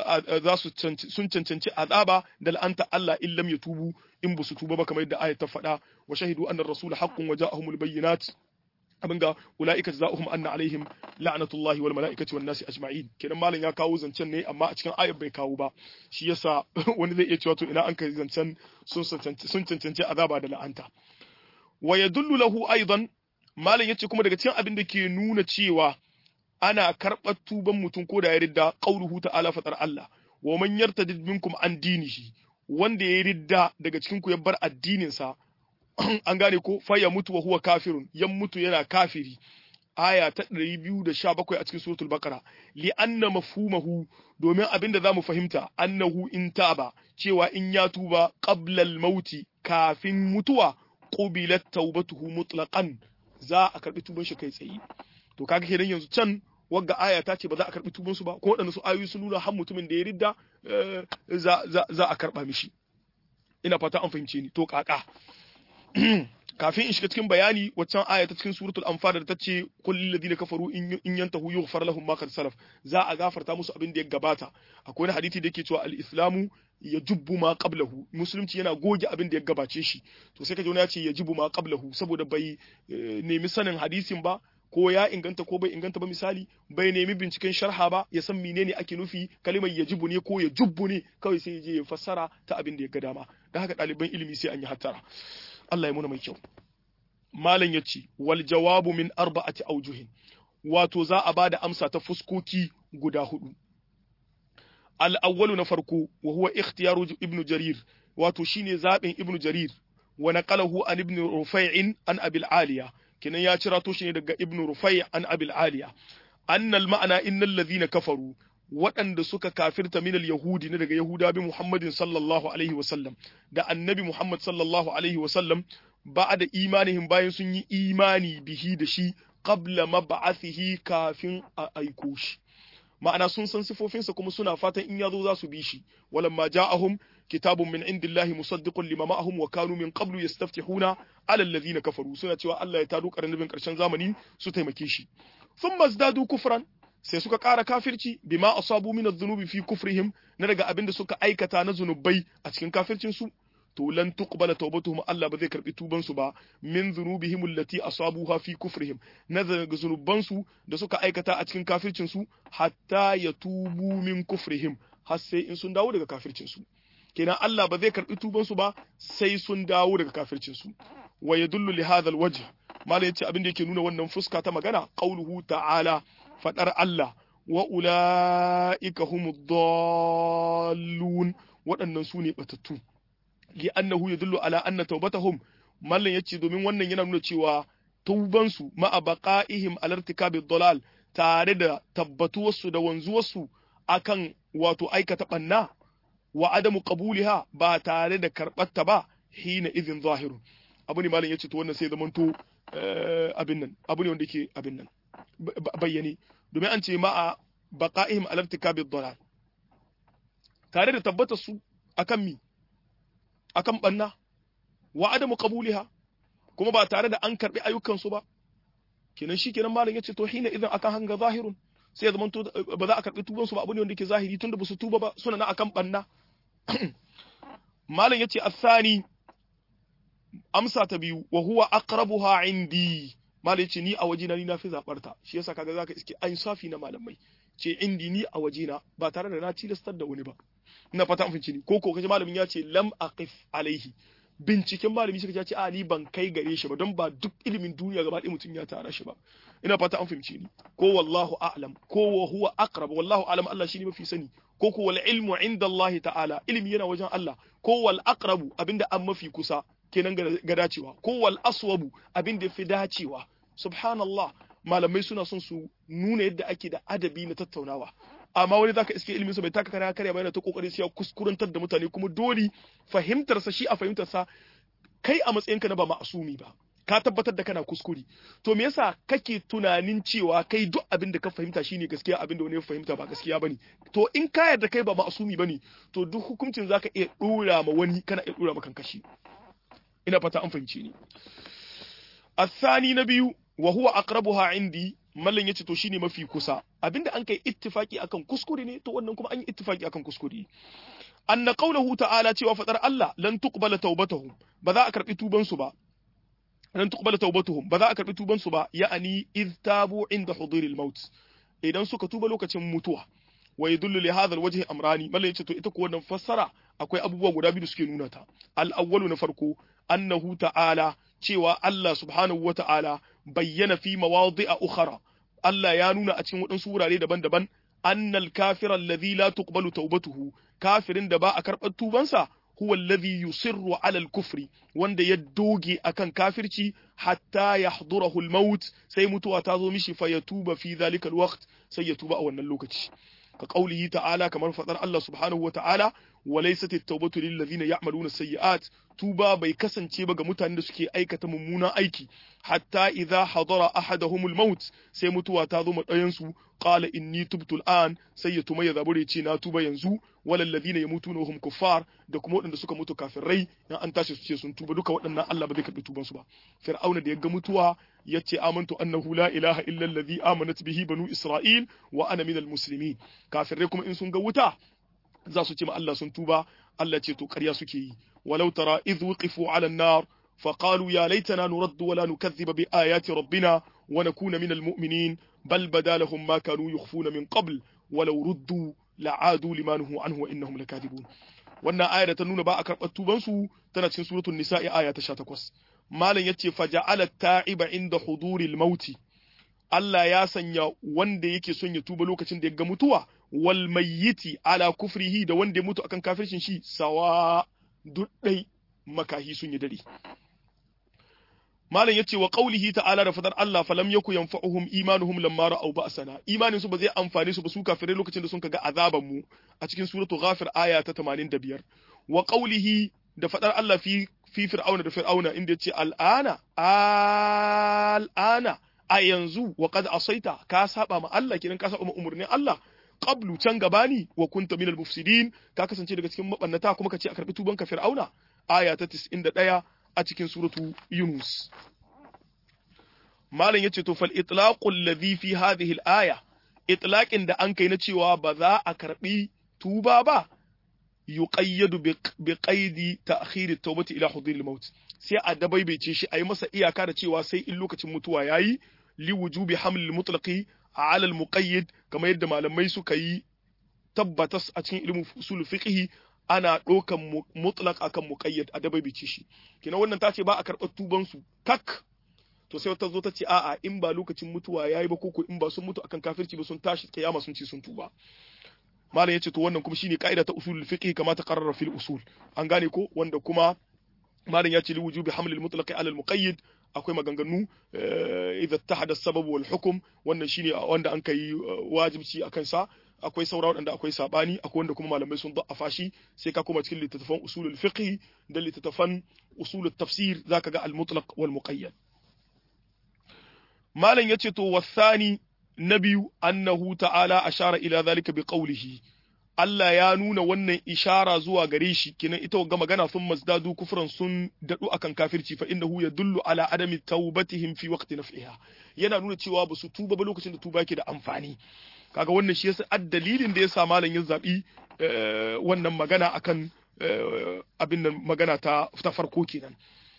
cancanci azaba da la'anta Allah in lam yatubu in busu tuba ba kamar yadda ayat ta faɗa wa shahidu anna ar-rasula haqqun wa ja'ahumul bayyinat abinga ulaika jazaohum anna alaihim la'natullahi wal malaikati wan nasi ajma'in kenan malam ya kawo zancen ne amma a cikin ayat bai kawo ba shi yasa wani zai iya cewa to ina an kai zancen sun cancanci azaba da la'anta wa yadullu lahu aidan malam yace kuma daga cikin abin da ke nuna cewa ana karɓar tuban mutum ko da ya ridda qauluhu ta'ala fatar Allah wa man yartadid minkum an dinihi wanda ya ridda daga cikin ku ya bar addinin sa an gane ko fa ya mutu wa huwa kafirun yan mutu yana kafiri aya ta 217 a cikin suratul baqara li anna mafhumahu domin abinda zamu fahimta annahu in taba cewa in ya tuba qabla al-mauti kafin mutuwa qubilat taubatuhu mutlaqan za a karbi tuban shi kai tsaye to kaga kenan yanzu can wagga aya ta ce ba za a karbi tuban su ba ko wadannan su ayoyi sun nuna har mutumin da ya ridda za a karba mishi ina fata an fahimce ni to kaka kafin in shiga cikin bayani waccan aya ta cikin suratul anfal da tace qul lil ladina kafaru in yantahu yughfar lahum ma qad salaf za a gafarta musu abin da ya gabata akwai wani hadisi da yake cewa al-islamu yajubbu ma qablahu musulunci yana goge abin da ya gabace shi to sai kaje wani ya ce yajibu ma qablahu saboda bai nemi sanin hadisin ba ko ya inganta ko bai inganta ba misali bai nemi binciken sharha ba ya san menene ake nufi kalimar yajibu ne ko yajubbu ne kawai sai ya je ya fassara ta abin da ya ga dama dan haka ɗaliban ilimi sai an yi hattara Allah ya muna mai kyau malam yace wal jawabu min arba'ati awjuhin wato za a bada amsa ta fuskoki guda hudu al awwalu na farko wa huwa ikhtiyaru ibn jarir wato shine zabin ibn jarir wa naqalahu an ibn rufai'in an abil aliya kinan ya cira to shine daga ibn rufai' an abil aliya anna al ma'ana innal ladhina kafaru waɗanda suka kafirta minal yahudi ne daga yahuda bi muhammadin sallallahu alaihi wasallam da annabi muhammad sallallahu alaihi wasallam ba da imanihim bayan sun yi imani bihi da shi qabla mab'athihi kafin a aiko shi ma'ana sun san sifofinsa kuma suna fatan in yazo za su bi shi walamma ja'ahum kitabun min indillahi musaddiqun lima ma'ahum wa kanu min qablu yastaftihuna 'ala alladhina kafaru suna cewa Allah ya tado karnabin karshen zamani su taimake shi thumma zdadu kufran sai suka ƙara kafirci bima asabu min adh-dhunubi fi kufrihim na daga abinda suka aikata na zunubai a cikin kafircin su to lan tuqbala tawbatuhum Allah ba zai karbi tuban su ba min dhunubihim allati asabuha fi kufrihim na daga zunuban su da suka aikata a cikin kafircin su hatta yatubu min kufrihim har sai in sun dawo daga kafircin su kenan Allah ba zai karbi tuban su ba sai sun dawo daga kafircin su wa yadullu li hadha al-wajh mala yace abin da yake nuna wannan fuska ta magana qauluhu ta'ala fadar Allah wa ula'ika humud dallun waɗannan su ne batattu li annahu yadullu ala anna tawbatahum mallan yace domin wannan yana nuna cewa tuban su ma'a baqa'ihim ala irtikabi dalal tare da tabbatuwar su da wanzuwar su akan wato aikata banna wa adamu qabuliha ba tare da karbatta ba hina idhin zahiru abu ne mallan yace to wannan sai zamanto abin nan abu ne wanda yake abin nan bayyane domin an ce ma'a baqa'ihim ala irtikabi dalal tare da tabbatar su akan mi akan banna wa adamu qabuliha kuma ba tare da an karbi ayyukan su ba kenan shikenan malam yace to hina idan akan hanga zahirun sai ya zamanto ba za a karbi tuban su ba abu ne wanda yake zahiri tunda ba su tuba ba suna na akan banna malam yace asani amsa ta biyu wa huwa aqrabuha indi malai ce ni a wajena ni na fi zabarta shi yasa kaga zaka iske an safi na malamai ce indi ni a wajena ba tare da na tilastar da wani ba ina fata an finci ni ko kaje malamin ya ce lam aqif alaihi binciken malami shi kaje ce a ni ban kai gare shi ba don ba duk ilimin duniya gaba ɗaya mutun ya tara shi ba ina fata an finci ni ko wallahu a'lam ko huwa aqrab wallahu a'lam Allah shine mafi sani ko wal ilmu inda Allah ta'ala ilimi yana wajen Allah ko wal aqrabu abinda an mafi kusa kenan ga dacewa ko wal aswabu abin da fi dacewa subhanallah malamai suna son su nuna yadda ake da adabi na tattaunawa amma wani zaka iske ilimin sa bai taka kana karya ba yana ta kokari sai ya kuskurantar da mutane kuma dole fahimtar sa shi a fahimtar sa kai a matsayinka na ba ma'asumi ba ka tabbatar da kana kuskure to me yasa kake tunanin cewa kai duk abin da ka fahimta shine gaskiya abin da wani ya fahimta ba gaskiya bane to in ka yarda kai ba ma'asumi bane to duk hukuncin zaka iya dora ma wani kana iya dora ma kanka shi ina fata an fahimce ni الثاني نبي وهو أقربها عندي mallan yace to shine mafi kusa abinda an kai ittifaki akan kuskure ne to wannan kuma an yi ittifaki akan kuskure anna qawluhu ta'ala cewa fadar Allah lan tuqbala tawbatuhum ba za a karbi tuban su ba lan tuqbala tawbatuhum ba za a karbi tuban su ba ya'ani id tabu inda huduril maut idan suka tuba lokacin mutuwa wa yadullu li hadha alwajh amrani mallan yace to ita ko wannan fassara akwai abubuwa guda biyu da suke nuna ta al-awwalu na farko annahu ta'ala cewa Allah subhanahu wa ta'ala bayyana fi mawadi'a ukhra Allah ya nuna a cikin waɗansu wurare daban-daban annal kafira alladhi la tuqbalu tawbatuhu kafirin da ba a karɓar tubansa huwa alladhi yusirru ala al-kufri wanda ya doge akan kafirci hatta yahdurahu al-maut sai mutuwa ta zo mishi fa yatuba fi dhalika al-waqt sai ya tuba a wannan lokaci ka qaulihi ta'ala kamar fadar Allah subhanahu wa ta'ala walaysat at-tawbatu lil ladhina ya'maluna as-sayyi'at tuba bai kasance ba ga mutanen da suke aikata mummunan aiki hatta idza hadara ahaduhum al-maut sai mutuwa ta zo madayan su qala inni tubtu al-an sai ya tuma ya zabure ce na tuba yanzu walal ladina yamutuna hum kuffar da kuma waɗanda suka mutu kafirai dan an tashi su ce sun tuba duka waɗannan Allah ba zai karbi tuban su ba fir'auna da ya ga mutuwa yace amantu annahu la ilaha illa alladhi amanat bihi banu isra'il wa ana minal muslimin kafirai kuma in sun ga wuta za su ce ma Allah sun tuba Allah ce to ƙarya suke yi walau tara idh wuqifu 'ala an-nar فقالوا يا ليتنا نرد ولا نكذب بآيات ربنا ونكون من المؤمنين بل بدا لهم ما كانوا يخفون من قبل ولو ردوا لعادوا لما نهوا عنه وإنهم لكاذبون wannan ayar ta nuna ba a karɓar tubansu tana cikin suratul nisa'i aya ta 18 malam yace faja'ala ta'iba inda huduril mauti Allah ya sanya wanda yake son ya tuba lokacin da ya ga mutuwa wal mayyiti ala kufrihi da wanda ya mutu akan kafircin shi sawa duddai makahi sun yi dare malam yace wa qaulihi ta'ala da fadar Allah falam yaku yanfa'uhum imanuhum lamma ra'aw ba'sana imanin su ba zai amfane su ba su kafirai lokacin da sun kaga azaban mu a cikin suratul ghafir aya ta 85 wa qaulihi da fadar Allah fi fir'auna da fir'auna inda yace al'ana a yanzu wa qad asaita ka saba ma Allah kidan ka saba ma umurnin Allah qablu can gabani wa kunta minal mufsidin ka kasance daga cikin mabannata kuma kace a karbi tuban ka fir'auna aya ta 91 a cikin suratu Yunus malam yace to fal itlaqul ladhi fi hadhihi al-aya itlaqin da an kai na cewa ba za a karbi tuba ba yuqayyadu bi qaidi ta'khir at-tawbati ila hudur al-maut sai a dabaibece shi ayi masa iyaka da cewa sai in lokacin mutuwa yayi li wujubi haml al-mutlaqi ala al-muqayyad kamar yadda malamai suka yi tabbatas a cikin ilmin usul fiqh ana ɗaukan mutlaq akan muqayyad a dabaibice shi kina wannan ta ce ba a karɓar tuban su kak to sai wata zo ta ce a'a in ba lokacin mutuwa yayi ba koko in ba sun mutu akan kafirci ba sun tashi kiyama sun ce sun tuba malam yace to wannan kuma shine kaida ta usulul fiqh kama ta qarrara fil usul an gane ko wanda kuma malam yace li wujubi haml al mutlaq ala al muqayyad akwai maganganu idza ittahada as-sabab wal hukm wannan shine wanda an kai wajibci akan sa akwai saura wadanda akwai sabani akwai wanda kuma malamai sun da'afa shi sai ka koma cikin littattafan usulul fiqh da littattafan usulut tafsir zaka ga al-mutlaq wal muqayyad malam yace to wasani nabiyu annahu ta'ala ashara ila zalika bi qawlihi Allah ya nuna wannan ishara zuwa gare shi kinan ita ga magana sun mazdadu kufran sun dadu akan kafirci fa innahu yadullu ala adami taubatihim fi waqti naf'iha yana nuna cewa ba su tuba ba lokacin da tuba yake da amfani kaga wannan shi yasa dalilin da yasa malam ya zabi wannan magana akan abin nan magana ta farko kenan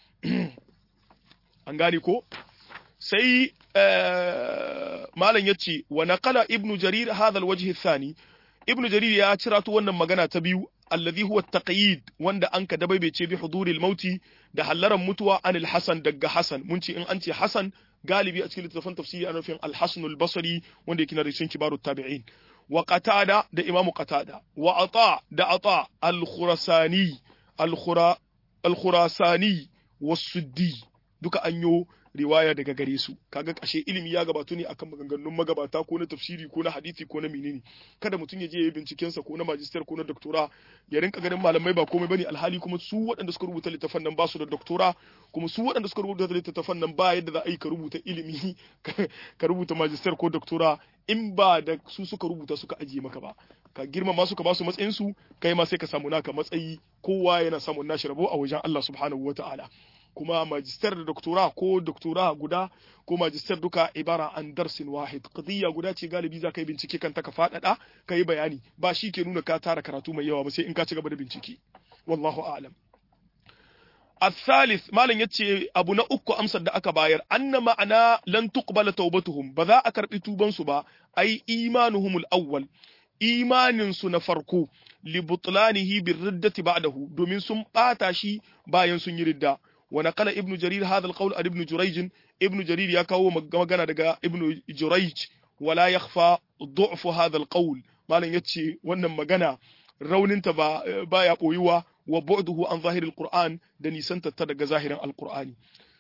an gane ko sai malam yace wa naqala ibnu jarir hadha alwajh athani ibnu jarir ya cirato wannan magana ta biyu alladhi huwa at-taqyid wanda an ka dabaibece bi huduril mauti da hallaran mutuwa anil hasan daga hasan mun ce in an ce hasan galibi a cikin littafin tafsiri ana nufin al-hasan al-basri wanda yake na rishin kibarut tabi'in wa qatada da imamu qatada wa ata da ata al-khurasani al-khurasani was-suddi duka anyo riwaya daga gare su kaga kashe ilimi ya gabatu ne akan maganganun magabata ko na tafsiri ko na hadisi ko na menene kada mutum ya je ya yi binciken sa ko na magister ko na doctora ya rinka ganin malamai ba komai bane alhali kuma su waɗanda suka rubuta littafan nan ba su da doctora kuma su waɗanda suka rubuta littafan nan ba yadda za a yi ka rubuta ilimi ka rubuta magister ko doctora in ba da su suka rubuta suka ajiye maka ba ka girmama su ka ba su matsayin su kai ma sai ka samu naka matsayi kowa yana samun nashi rabo a wajen Allah subhanahu wataala kuma magister da doktora ko doktora guda ko magister duka ibara an darsin wahid qadiyya guda ce galibi za ka yi bincike kan ta ka fadada ka yi bayani ba shi ke nuna ka tara karatu mai yawa ba sai in ka ci gaba da bincike wallahu a'lam الثالث مالن yace abu na uku amsar da aka bayar anna ma'ana lan tuqbala tawbatuhum ba za a karbi tuban su ba ai imanuhumul awwal imanin su na farko li butlanihi bir riddati ba'dahu domin sun bata shi bayan sun yi ridda ونقل ابن جرير هذا القول عن ابن جريج ابن جرير ya kawo magana daga ibn Jurayj wala yakhfa ضعف هذا القول malan yace wannan magana rauninta baya boyuwa wa bu'duhu an zahiril qur'an da nisanta ta daga zahirin alqur'ani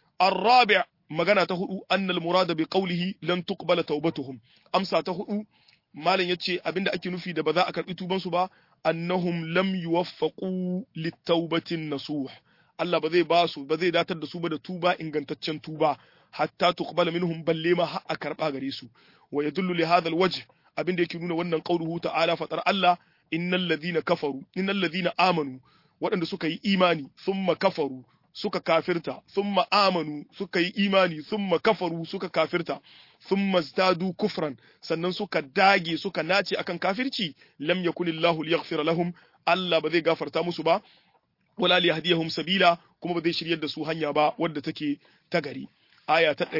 الرابع magana ta hudu annal murada bi qawlihi lan tuqbala tawbatuhum amsa ta hudu malam yace abinda ake nufi da ba za a karbi tuban su ba annahum lam yuwaffaqu litawbatin nasuh Allah ba zai datar da su ba da tuba ingantaccen tuba hatta tuqbala minhum balle ma har a karba gare su wa yadullu li hadha alwajh abinda yake nuna wannan qauluhu ta'ala fatar Allah innal ladhina amanu waɗanda suka yi imani thumma kafaru suka kafirta thumma amanu suka yi imani thumma kafaru suka kafirta thumma zdadu kufran sannan suka dage suka nace akan kafirci lam yakunillahu liyaghfira lahum Allah ba zai gafarta musu ba wala liyahdiyahum sabila kuma ba zai shiryar da su hanya ba wadda take ta gari aya ta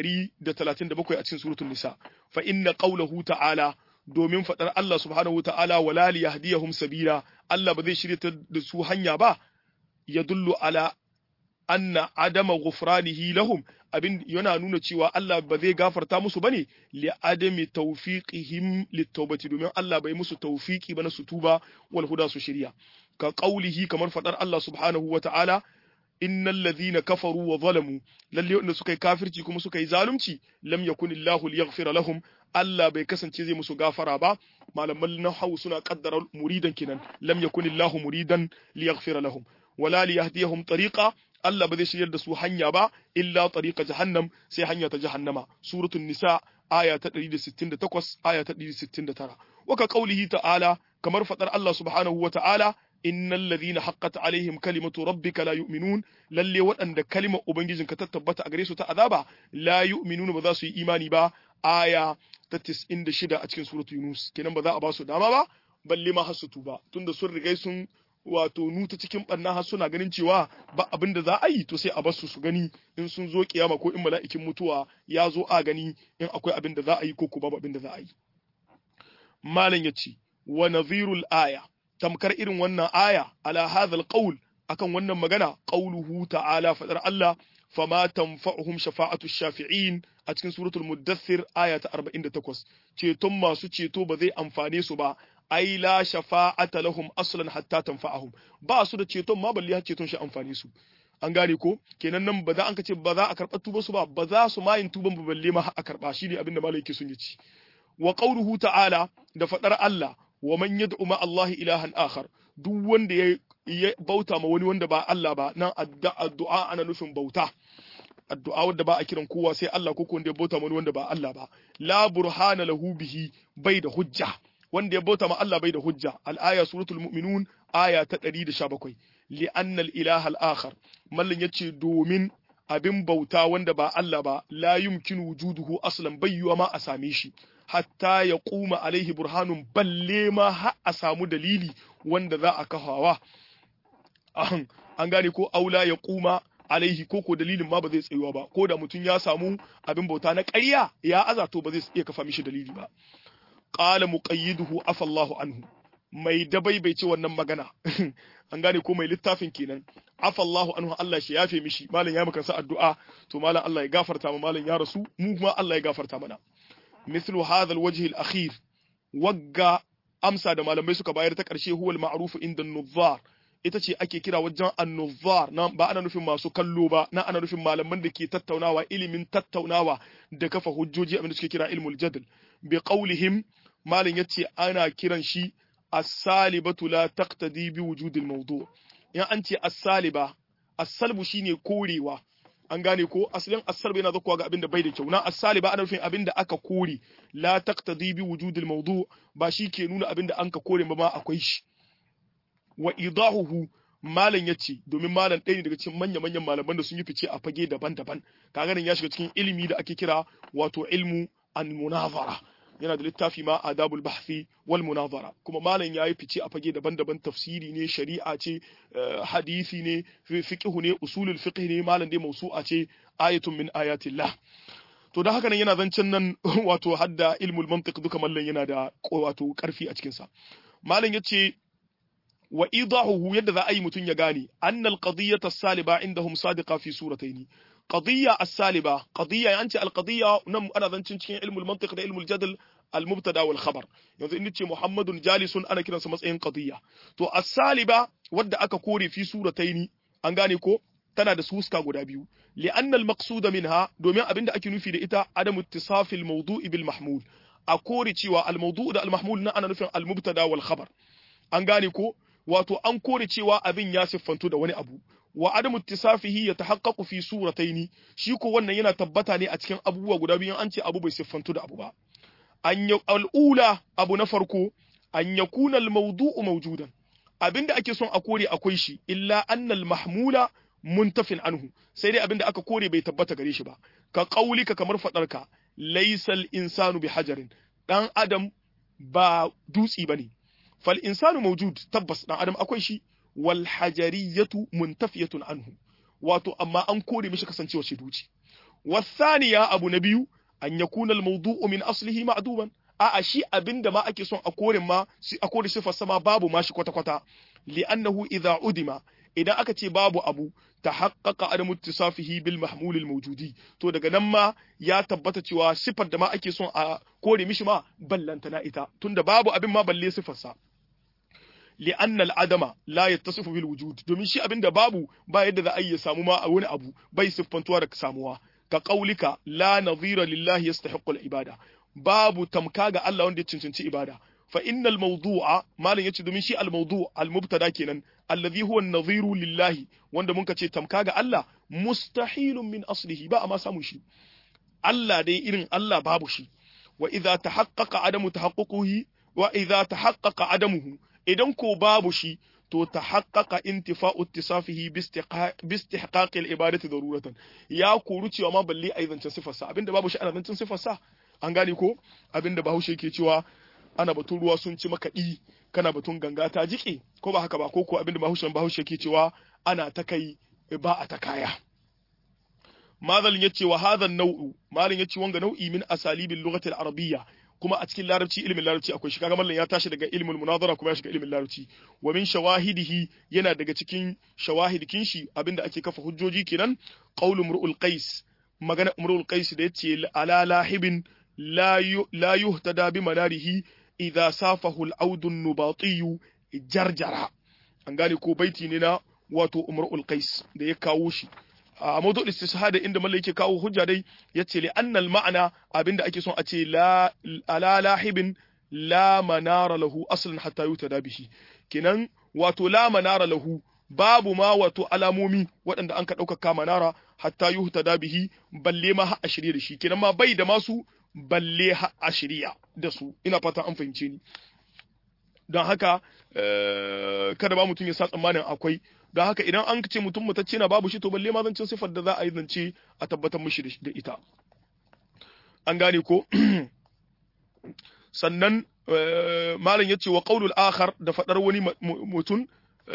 137 a cikin suratul nisa fa inna qawluhu ta'ala domin fadar Allah subhanahu wa ta'ala wala liyahdiyahum sabila Allah ba zai shiryar da su hanya ba yadullu ala anna adama ghufranihi lahum abin yana nuna cewa Allah ba zai gafarta musu bane li adami tawfiqihim litawbati domin Allah bai musu tawfiki ba na su tuba wal huda su shirya ka qaulihi kamar fadar Allah subhanahu wa ta'ala innal ladhina kafaru wa zalamu lalle wanda suka yi kafirci kuma suka yi zalunci lam yakunillahu liyaghfira lahum Allah bai kasance zai musu gafara ba malaman nahwu suna kaddara muridan kinan lam yakunillahu muridan liyaghfira lahum wala liyahdiyahum tariqa Allah ba zai shiryar da su hanya ba illa tariqa jahannam sai hanya ta jahannama suratul nisa aya ta 168 aya ta 169 waka qaulihi ta'ala kamar fadar Allah subhanahu wa ta'ala innal ladhina haqqat alaihim kalimatu rabbika la yu'minun lalle waɗanda kalimar ubangijinka ta tabbata a gare su ta azaba la yu'minun ba za su yi imani ba aya ta 96 a cikin suratul yunus kenan ba za a ba su dama ba balle ma har su tuba tunda sun rigai sun wato nuta cikin barna har suna ganin cewa ba abin da za a yi to sai a bar su gani in sun zo kiyama ko in mala'ikin mutuwa ya zo a gani in akwai abin da za a yi ko babu abin da za a yi malam yace wa nadhirul aya tamkar irin wannan aya ala hadha alqawl akan wannan magana qauluhu ta'ala fadar Allah fama tanfa'uhum shafa'atu shafi'in a cikin suratul muddathir aya ta 48 ceton masu ceto ba zai amfane su ba ai la shafa'ata lahum aslan hatta tanfa'ahum ba su da ceton ma balle har ceton shi amfane su an gane ko kenan nan ba za an kace ba za a karba tuba su ba za su ma yin tuban ba balle ma a karba shine abinda malai sun yi ci wa qauluhu ta'ala da fadar Allah wa man yad'u ma Allah ilahan akhar duk wanda ya bauta ma wani wanda ba Allah ba nan addu'a ana nufin bauta addu'a wanda ba a kiran kowa sai Allah ko wanda ya bauta ma wani wanda ba Allah ba la burhana lahu bihi bai da hujja wanda ya bauta ma Allah bai da hujja al-aya suratul mu'minun aya ta 117 li anna al-ilaha al-akhar mallan yace domin abin bauta wanda ba Allah ba la yumkinu wujuduhu aslan bayyuwa ma a same shi hatta ya kuma alaihi burhanun balle ma har a samu dalili wanda za a kafawa an gane ko aula ya kuma alaihi ko dalilin ma ba zai tsayuwa ba ko da mutum ya samu abin bauta na ƙarya ya azato ba zai iya kafa mishi dalili ba qala muqayyiduhu afallahu anhu mai dabai bai ce wannan magana an gane ko mai littafin kenan afallahu anhu Allah shi yafe mishi malam ya maka sa addu'a to malam Allah ya gafarta ma malam ya rasu mu kuma Allah ya gafarta mana مثل هذا الوجه الأخير وقع أمسى da malamai suka bayar ta ƙarshe huwal ma'ruf inda an-nuzzar ita ce ake kira wajen an-nuzzar nan ba ana nufin masu kallo ba na ana nufin malaman da ke tattaunawa ilimin tattaunawa da kafa hujjoji abinda suke kira ilmul jadal bi qawlihim malin yace ana kiran shi as-salibatu la taqtadi bi wujud al-mawdu' yan an ce as-saliba as-salbu shine korewa an gane ko asalin as-salb yana zakwa ga abinda bai da kyau na as-saliba ana nufin abinda aka kore la taqtadi bi wujudil mawdu' ba shi ke nuna abinda an ka kore ba ma akwai shi wa idahuhu malan yace domin malan ɗaya ne daga cikin manyan malaman da sun yi fice a fage daban-daban kaga nan ya shiga cikin ilimi da ake kira wato ilmu an-munazara yana da littafi ma adabul bahthi wal munazara kuma malam yayi fice a fage daban-daban tafsiri ne shari'a ce hadisi ne fiqh ne usulul fiqh ne malam dai mausu'a ce ayatun min ayatillah to dan haka nan yana zancen nan wato hadda ilmul mantiq duka mallan yana da wato karfi a cikin sa malam yace wa idahuhu yadda za a yi mutun ya gane annal qadiyata as-saliba indahum sadiqa fi suratayn qadiyya as-saliba qadiyya yanci al-qadiyya nan ana zancin cikin ilmul mantiq da ilmul jadal al-mubtada wal khabar yanzu in ce muhammadun jalisun ana kiransa matsayin qadiyya to as-saliba wadda aka kore fi surataini an gane ko tana da suska guda biyu li'anna al-maqsuda minha domin abinda ake nufi da ita adamu ittisafi al-mawdu'i bil mahmul a kore cewa al-mawdu' da al-mahmul na ana nufin al-mubtada wal khabar an gane ko wato an kore cewa abin ya siffantu da wani abu wa adamu ittisafihi yatahaqqaqu fi surataini shi ko wannan yana tabbata ne a cikin abubuwa guda biyu an ce abu bai siffantu da abu ba an ya al-ula abu na farko an yakuna al-mawdu'u mawjudan abinda ake son a kore akwai shi illa anna al-mahmula muntafin anhu sai dai abinda aka kore bai tabbata gare shi ba ka qaulika kamar fadarka laysal insanu bihajarin dan adam ba dutsi bane fal insanu mawjud tabbas dan adam akwai shi wal hajariyatu muntafiyatun anhu wato amma an kore mishi kasancewa shi duci wasaniya abu na biyu an yakuna al mawdu'u min aslihi ma'duban a shi abinda ma ake son a kore ma a kore sifar sama babu ma shi kwata kwata li'annahu idha udima idan aka ce babu abu tahaqqaqa adamu ittisafihi bil mahmul al mawjudi to daga nan ma ya tabbata cewa sifar da ma ake son a kore mishi ma ballantana ita tunda babu abin ma balle sifar sa li'anna al adama la yattasifu bil wujud domin shi abinda babu ba yadda za a yi samu ma wani abu bai siffantuwa da samuwa ka qaulika la nadhira lillahi yastahiqqu al ibada babu tamka ga Allah wanda ya cancanci ibada fa innal mawdu'a malin yace domin shi al mawdu' al mubtada kenan alladhi huwa an-nadhiru lillahi wanda mun ce tamka ga Allah mustahilun min aslihi ba amma samu shi Allah dai irin Allah babu shi wa idza tahaqqaqa adamu tahaqquqihi wa idza tahaqqaqa adamuhu idan ko babu shi to tahaqqaqa intifa'u ittisafihi bi istihqaqi al-ibadati daruratan ya koru cewa ma balle ai zancen sifarsa abinda babu shi ana zancen sifarsa an gane ko abinda bahaushe yake cewa ana batun ruwa sun ci makaɗi kana batun ganga ta jike ko ba haka ba ko abinda bahaushe ke cewa ana ta kai ba a ta kaya madalin yace wa hadha an-naw'u malin yace wanga nau'i min asalibil lughati al-arabiyya kuma a cikin larabci ilimin larabci akwai shi kaga mallan ya tashi daga ilmul munazara kuma ya shiga ilimin larabci wa min shawahidihi yana daga cikin shawahidikin shi abinda ake kafa hujjoji kenan qaulu mur'ul qais magana mur'ul qais da yace ala lahibin la yuhtada bi manarihi idza safahu al-aud an-nubati jarjara an gane ko baiti ne na wato umrul qais da ya kawo shi a mawdu' istishhad inda mallai yake kawo hujja dai yace li anna al-ma'na abinda ake son a ce la ala lahibin la manara lahu aslan hatta yutada bihi kenan wato la manara lahu babu ma wato alamomi waɗanda an ka ɗaukaka manara hatta yuhtada bihi balle ma har a shirye da shi kenan ma bai da masu balle a shirya da su ina fata an fahimce ni don haka kada ba mutum ya sa tsammanin akwai don haka idan an ce mutum mutacce na babu shi to balle ma zancen sifar da za a yi zance a tabbatar mishi da ita an gane ko sannan malam yace wa qaulul akhar da fadar wani mutum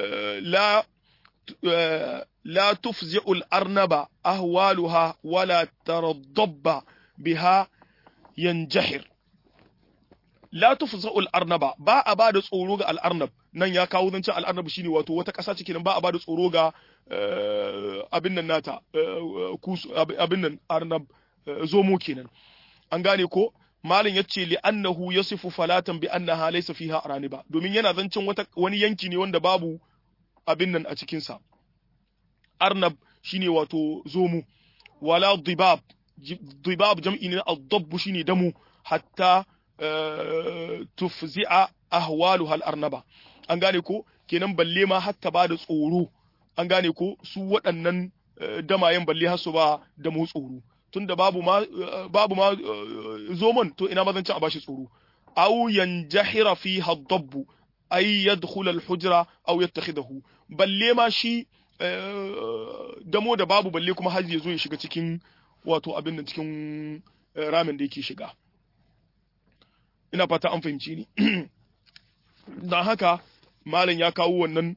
la tufzi'u al-arnaba ahwaluha wala taraddaba biha yanjahir la tufza'u al-arnaba ba a bada tsoro ga al-arnab nan ya kawo zancen al-arnab shine wato wata ƙasa ce kenan ba a bada tsoro ga abin nan nata abin nan arnab zomo kenan an gane ko malin yace li annahu yasifu falatan bi annaha laysa fiha araniba domin yana zancen wani yanki ne wanda babu abin nan a cikin sa arnab shine wato zomo wala dibab jam'i ne ad-dabb shine damu hatta tufzi'a ahwaluha al-arnaba an gane ko kenan balle ma hatta ba da tsoro an gane ko su waɗannan damayen balle har su ba da mu tsoro tunda babu ma zoman to ina mazanci a bashi tsoro aw yanjahira fiha ad-dabb ay yadkhul al-hujra aw yattakhidahu balle ma shi damo da babu balle kuma har ya zo ya shiga cikin wato abin nan cikin ramin da yake shiga ina fata an fahimci ni dan haka malam ya kawo wannan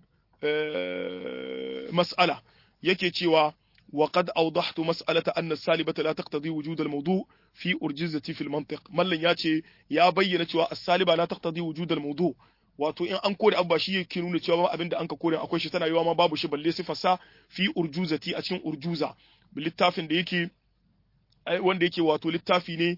mas'ala yake cewa wa qad awdahtu mas'alata anna as-salibata la taqtadi wujud al-mawdu' fi urjizati fi al-mantiq mallan yace ya bayyana cewa as-saliba la taqtadi wujud al-mawdu' wato in an kore abba shi yake nuna cewa abinda an ka kore akwai shi tana yiwa ma babu shi balle sifarsa fi urjuzati a cikin urjuza littafin da yake wanda yake wato littafi ne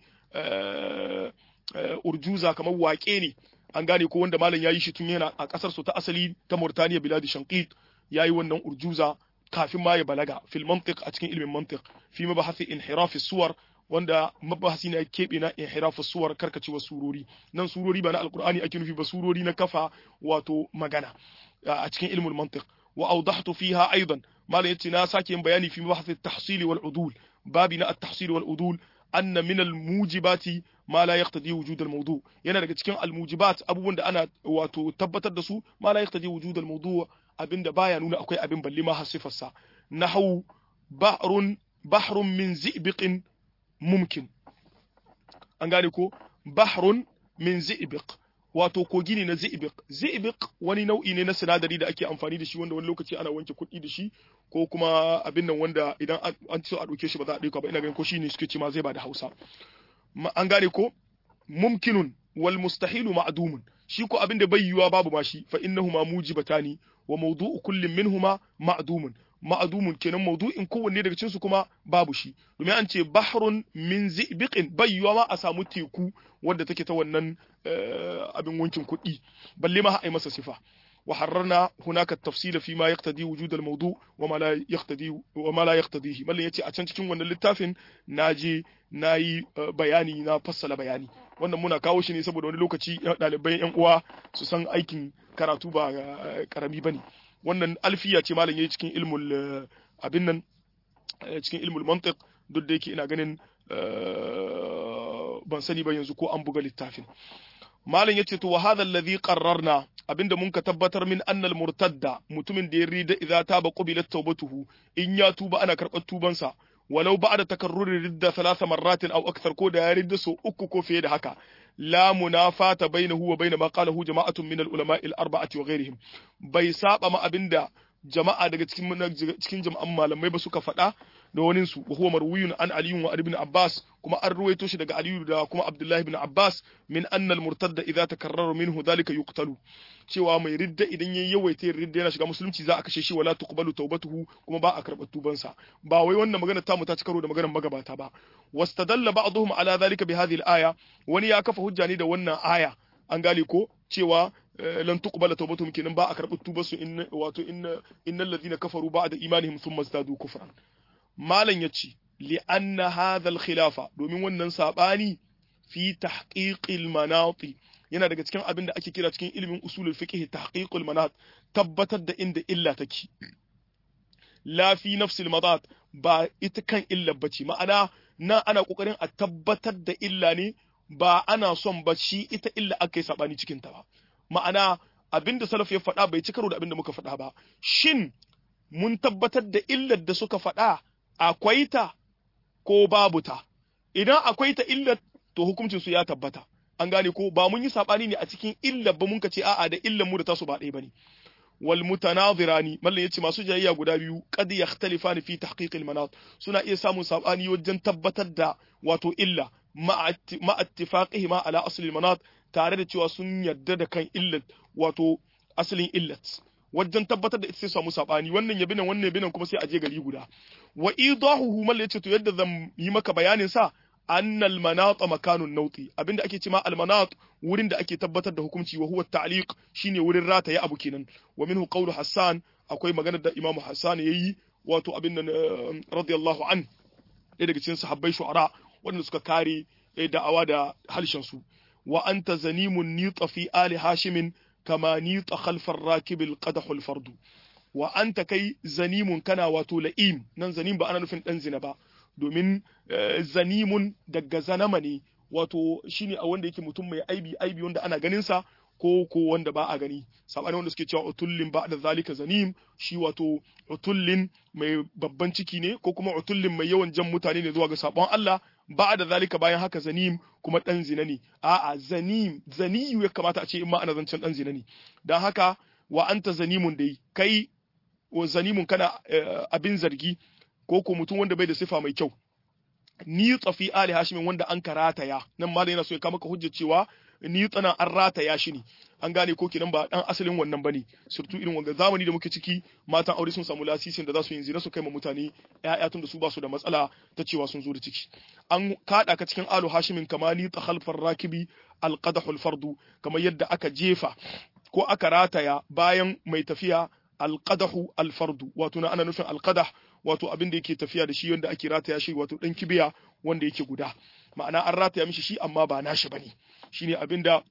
urjuza kamar waƙe ne an gane ko wanda malam yayi shi tun yana a kasar su ta asali ta Mauritania biladi Shanqit yayi wannan urjuza kafin ma ya balaga fil mantiq a cikin ilmin mantiq fi mabahasi inhiraf as-suwar wanda mabahasi ne kebe na inhiraf as-suwar karkacewa surori nan surori ba na alqur'ani ake nufi ba surori na kafa wato magana a cikin ilmul mantiq wa awdahtu fiha aidan malam yace na sake yin bayani fi mabahasi at-tahsil wal udul babi na at-tahsil wal udul anna min al-mujibati ma la yaqtadi wujud al-mawdu yana daga cikin al-mujibat abubuwan da ana wato tabbatar da su ma la yaqtadi wujud al-mawdu abinda baya nuna akwai abin balle ma hasifarsa nahu bahrun min zi'biqin mumkin an gane ko bahrun min zi'biq wato kogi ne na zi'biq wani nau'i ne na sinadari da ake amfani da shi wanda wani lokaci ana wanke kuɗi da shi ko kuma abin nan wanda idan an so a ɗauke shi ba za a ɗauka ba ina ganin ko shi ne suke ce ma zai ba da Hausa an gane ko mumkinun wal mustahilu ma'dumun shi ko abin da bai yiwa babu ma shi fa innahuma mujibatani wa mawdu'u kullin minhuma ma'dumun kenan mawdu'in kowanne daga cikin su kuma babu shi domin an ce bahrun min zi'biqin bai yiwa ma a samu teku wanda take ta wannan abin wankin kuɗi balle ma ai masa sifa وحررنا هناك التفصيل فيما يقتضي وجود الموضوع وما لا يقتضيه mallan yace a can cikin wannan littafin nayi bayani na fassala bayani wannan muna kawo shi ne saboda wani lokaci ɗalibai yan uwa su san aikin karatu ba karami bane wannan alfiya ce mallan yayi cikin ilmul abin nan cikin ilmul mantiq duk da yake ina ganin ban sani ba yanzu ko an buga littafin malam yace to wa hadha alladhi qarrarna abinda mun ka tabbatar min annal murtadda mutumin da ya rida idza taba qubilat tawbatuhu in ya tuba ana karbar tubansa walau ba'da takarruri ridda thalatha marratin aw akthar ko da ya ridda so uku ko fiye da haka la munafata bainahu wa bain ma qalahu jama'atun min al-ulama al-arba'ati wa ghayrihim bai saba ma abinda jama'a daga cikin jama'an malamai ba suka faɗa da wani su wa huwa marwiyun an Ali wa ibn Abbas kuma an ruwaito shi daga Ali da kuma Abdullah ibn Abbas min anna al-murtadda idza takarrara minhu dhalika yuqtalu cewa mai ridda idan yayi yawaita ridda yana shiga musulunci za a kashe shi wala tuqbalu tawbatuhu kuma ba a karɓar tubansa ba wai wannan magana ta mu ta ci karo da maganar magabata ba wastadalla ba'dhum ala dhalika bi hadhihi al-aya wani ya kafa hujja ne da wannan aya an gane ko cewa lan tuqbala tawbatuhum kenan ba a karɓar tubansu innal ladina kafaru ba'da imanihim thumma zadu kufran malan yace li anna hadha al-khilafa domin wannan sabani fi tahqiqil manati yana daga cikin abin da ake kira cikin ilimin usulul fiqh tahqiqul manat tabbatar da inda illa take la fi nafsil madat ba ita kan illa bace ma'ana na ana kokarin a tabbatar da illa ne ba ana son ba shi ita illa akai sabani cikin ta ba ma'ana abinda salaf ya faɗa bai ci karo da abinda muka faɗa ba shin mun tabbatar da illar da suka faɗa akwai ta ko babu ta idan akwai ta illar to hukuncin su ya tabbata an gane ko ba mun yi sabani ne a cikin illar ba mun ka ce a'a da illar mu da tasu ba ɗaya bane wal mutanazirani mallan yace masu jayayya guda biyu qad yakhtalifani fi tahqiq al manat suna iya samun sabani wajen tabbatar da wato illa ma ittifaqihima ala asli al manat tare da cewa sun yarda da kan illat wato asalin illat wajen tabbatar da ita sai samu sabani wannan yabi nan wannan yabi nan kuma sai a je gari guda wa idahuhu mallan yace to yadda zan yi maka bayanin sa annal manat makanun nauti abinda ake cewa al manat wurin da ake tabbatar da hukunci wa huwa ta'liq shine wurin rataye abu kenan wa minhu qawlu Hassan akwai magana da Imam Hassan yayi wato abin nan radiyallahu an daga cikin sahabbai shu'ara wanda suka kare da'awa da halshen su wa anta zanimun nita fi ali hashimin kama nita khalfar rakib al qadah al fard wa anta kai zanimun kana wato la'im nan zanim ba ana nufin dan zina ba domin zanimun daga zanama ne wato shine a wanda yake mutum mai aibi wanda ana ganin sa ko wanda ba a gani sabani wanda suke cewa utullin ba da zalika zanim shi wato utullin mai babban ciki ne ko kuma utullin mai yawan jan mutane ne zuwa ga sabon Allah ba da zalika bayan haka zanim kuma dan zina ne a'a zaniyu ya kamata a ce in ma ana zancen dan zina ne dan haka wa anta zanimun dai kai wa zanimun kana abin zargi ko mutum wanda bai da sifa mai kyau ni tsafi ali hashimin wanda an karataya nan ma yana so ya kama ka hujja cewa ni tsana an rataya shi ne an gane ko kenan ba dan asalin wannan bane surtu irin wanga zamani da muke ciki matan aure sun samu lasisin da za su yi zina su kai ma mutane ƴaƴa tun da su ba su da matsala ta cewa sun zo da ciki an kada ka cikin alu hashimin kamani ta khalfar rakibi alqadahul fardu kamar yadda aka jefa ko aka rataya bayan mai tafiya alqadahu alfardu wato na ana nufin alqadah wato abin da yake tafiya da shi wanda ake rataya shi wato dan kibiya wanda yake guda ma'ana an rataya mishi shi amma ba nashi bane shine abinda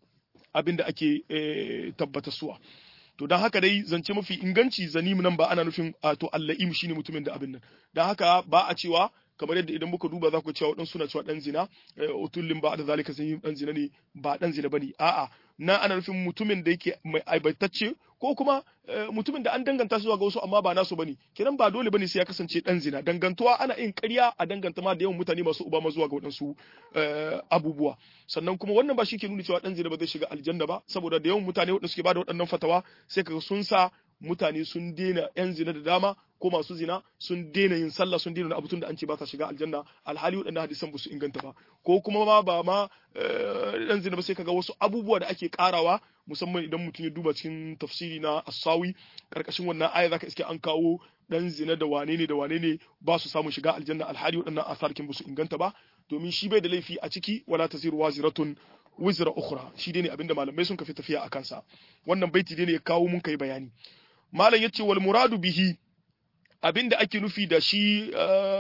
ake tabbata suwa to dan haka dai zance mafi inganci zanim nan ba ana nufin to allaim shine mutumin da abin nan dan haka ba a cewa kamar yadda idan muka duba za ku cewa wadansu suna cewa dan zina utullin ba da zalika sai dan zina ne ba dan zina bane a'a na ana nufin mutumin da yake mai aibatacce ko kuma mutumin da an danganta su ga wasu amma ba nasu bane kenan ba dole bane sai ya kasance dan zina dangantuwa ana yin ƙarya a danganta ma da yawan mutane masu uba zuwa ga wadansu abubuwa sannan kuma wannan ba shi ke nuna cewa dan zina ba zai shiga aljanna ba saboda da yawan mutane wadanda suke bada waɗannan fatawa sai kaga sun sa mutane sun daina yan zina da dama ko masu zina sun daina yin sallah sun daina abutun da an ce ba sa shiga aljanna alhali waɗannan hadisan ba su inganta ba ko kuma ma ba ma dan zina ba sai kaga wasu abubuwa da ake karawa musamman idan mutum ya duba cikin tafsiri na as-sawi karkashin wannan aya zaka iske an kawo dan zina da wane ne ba su samu shiga aljanna alhali waɗannan asarkin ba su inganta ba domin shi bai da laifi a ciki wala taziru waziratun wizra ukhra shi dai ne abinda malamai sun kafi tafiya akan sa wannan baiti dai ne ya kawo mun kai bayani malam yace wal muradu bihi abinda ake nufi da shi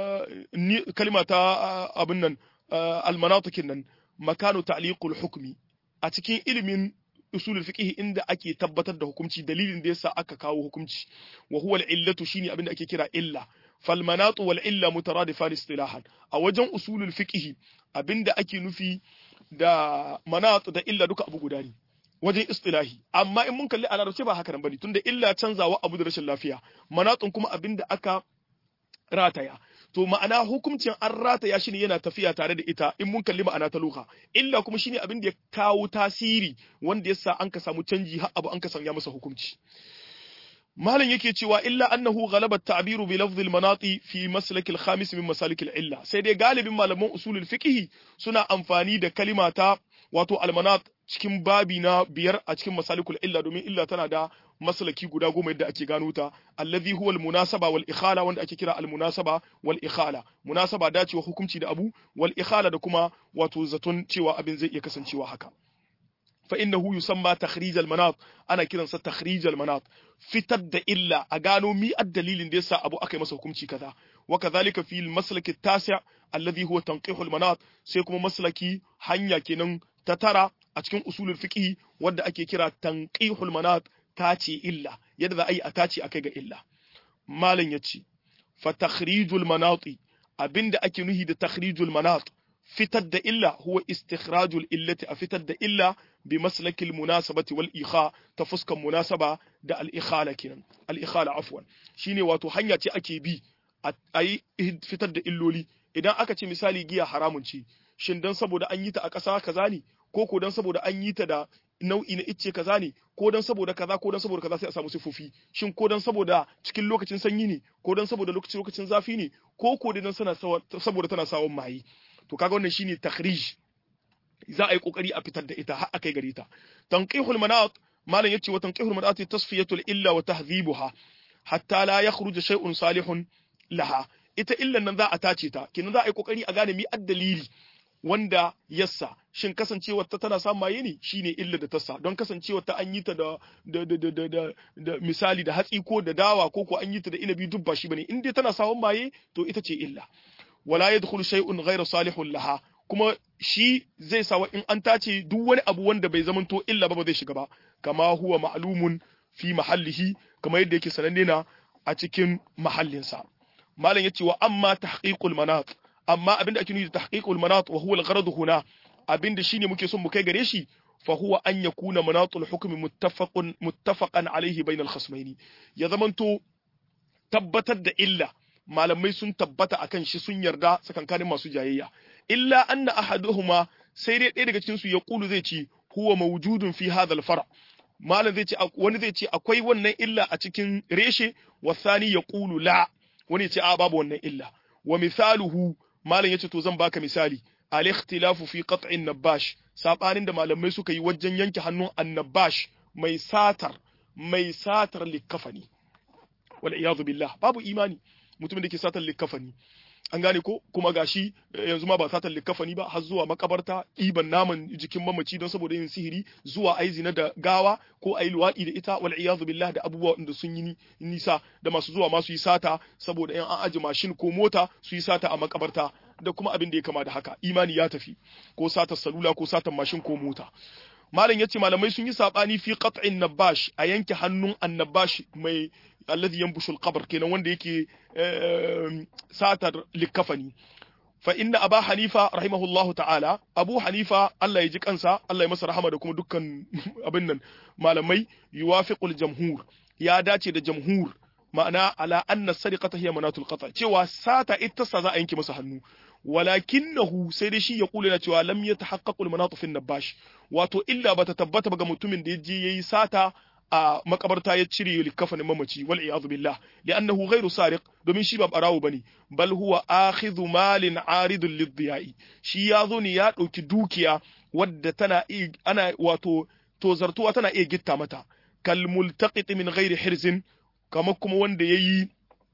kalma ta abin nan almanatikin nan makanu ta'liqul hukmi a cikin ilimin usulul fiqh inda ake tabbatar da hukunci dalilin da yasa aka kawo hukunci wa huwa al-illatu shine abinda ake kira illa fal manatu wal illa mutaradifan istilahan a wajen usulul fiqh abinda ake nufi da manat da illa duka abu guda ne wajen istilahi amma in mun kalli a larabci ba haka nan bane tunda illa canzawa abu da rashin lafiya manatun kuma abinda aka rataya to ma'ana hukuncin an rataya shi ne yana tafiya tare da ita in mun kalli ma'ana ta lugha illa kuma shine abin da ya kawo tasiri wanda yasa an ka samu canji har abu an ka sanya masa hukunci malam yake cewa illa annahu ghalaba at-ta'biru bi lafdh al-manati fi maslak al-khamis min masalik al-illa sai dai galibin malaman usulul fiqh suna amfani da kalimata wato al-manat cikin babi na biyar a cikin masalikul illa domin illa tana da masalaki guda 10 yadda ake gano ta allazi huwa al-munasaba wal ikhala wanda ake kira al-munasaba wal ikhala munasaba dacewa hukunci da abu wal ikhala da kuma wato zaton cewa abin zai iya kasancewa haka fa innahu yusamma takhrij al-manat ana kiransa takhrij al-manat fitar da illa a gano mi ad-dalilin da yasa abu akai masa hukunci kaza wa kadhalika fi al-maslak at-tasi' alladhi huwa tanqih al-manat sai kuma maslaki hanya kenan ta tara a cikin usulul fiqh wanda ake kira tanqihul manat tace illa yadda za a yi a tace akai ga illa malam yace fa takhrijul manati abinda ake nuhi da takhrijul manat fitar da illa huwa istikhrajul illati a fitar da illa bi maslakil munasabati wal ikha ta fuskan munasaba da al ikhala kenan al ikhala afwan shine wato hanya ce ake bi a yi fitar da illoli idan aka ce misali giya haramun ce shin dan saboda an yi ta a ƙasa kaza ne ko dan saboda an yi ta da nau'i na icce kaza ne ko dan saboda kaza ko dan saboda kaza sai a samu sifofi shin ko dan saboda cikin lokacin sanyi ne ko dan saboda lokacin zafi ne ko dan saboda tana sawon maye to kaga wannan shine takhrij za a yi kokari a fitar da ita har akai gare ta tanqihul manat malan yace wa tanqihul manat tasfiyatul illa wa tahdhibuha hatta la yakhruj shay'un salihun laha ita illan nan za a tace ta kinan za a yi kokari a gane mi addalili wanda yassa shin kasancewar ta tana samun maye ne shine illa da tassa don kasancewar ta an yi ta da misali da hatsi ko da dawa ko an yi ta da inabi duk ba shi bane in dai tana samun maye to ita ce illa wala yadkhulu shay'un ghayra salihun laha kuma shi zai sawa in an tace duk wani abu wanda bai zamanto illa ba zai shiga ba kama huwa ma'lumun fi mahallihi kama yadda yake sananne na a cikin mahallinsa malam yace wa amma tahqiqul manat amma abinda ake nufi da tahqiqul manat wa huwa al-gharad huna abinda shine muke son mu kai gare shi fa huwa an yakuna manatul hukmi muttafaqan alayhi bainal khasmaini ya zamanto tabbatar da illa malamai sun tabbata akan shi sun yarda sakankanin masu jayayya illa anna ahaduhuma sai dai ɗaya daga cikin su ya kulu zai ce huwa mawjudun fi hadha al-far' malam zai ce wani zai ce akwai wannan illa a cikin reshe wasani ya kulu la wani ya ce a babu wannan illa wa misaluhu malam yace to zan baka misali al-ikhtilafu fi qat'in nabash sabanin da malamai suka yi wajen yanke hannun annabash mai satar likafani wal iyadu billah babu imani mutumin da ke satar likafani an gane ko kuma gashi yanzu ma ba satar likafani ba har zuwa makabarta ɗiban naman jikin mamaci don saboda yin sihiri zuwa ai zina da gawa ko ai luwaɗi da ita wal iyadu billah da abubuwa da sun yi nisa da masu zuwa ma su yi sata saboda yan an aji mashin ko mota su yi sata a makabarta da kuma abin da ya kama da haka imani ya tafi ko satar salula ko satar mashin ko mota malam yace malamai sun yi sabani fi qat'in nabash a yanke hannun annabash mai alladhi yanbushu alqabr kenan wanda yake satar likafani fa inna aba hanifa rahimahullahu ta'ala abu hanifa Allah ya ji kansa Allah ya masa rahama da kuma dukkan abin nan malamai yuwafiqul jamhur ya dace da jamhur ma'ana ala anna sariqata hiya manatul qata cewa sata ita sa za a yanke masa hannu walakinahu sai dai shi ya kula da cewa lam yatahaqqaqul manatu fi nabash wato illa bata tabbata ba ga mutumin da yaje yayi sata a makabarta ya cire likafanin mamaci wal iyad billah li'annahu ghayru sariq domin shi ba barawo bane bal huwa akhidhu malin aridun lidhiya'i shi yazo ne ya dauki dukiya wadda tana ana wato tozartuwa tana iya gitta mata kal multaqit min ghairi hirzin kamar kuma wanda yayi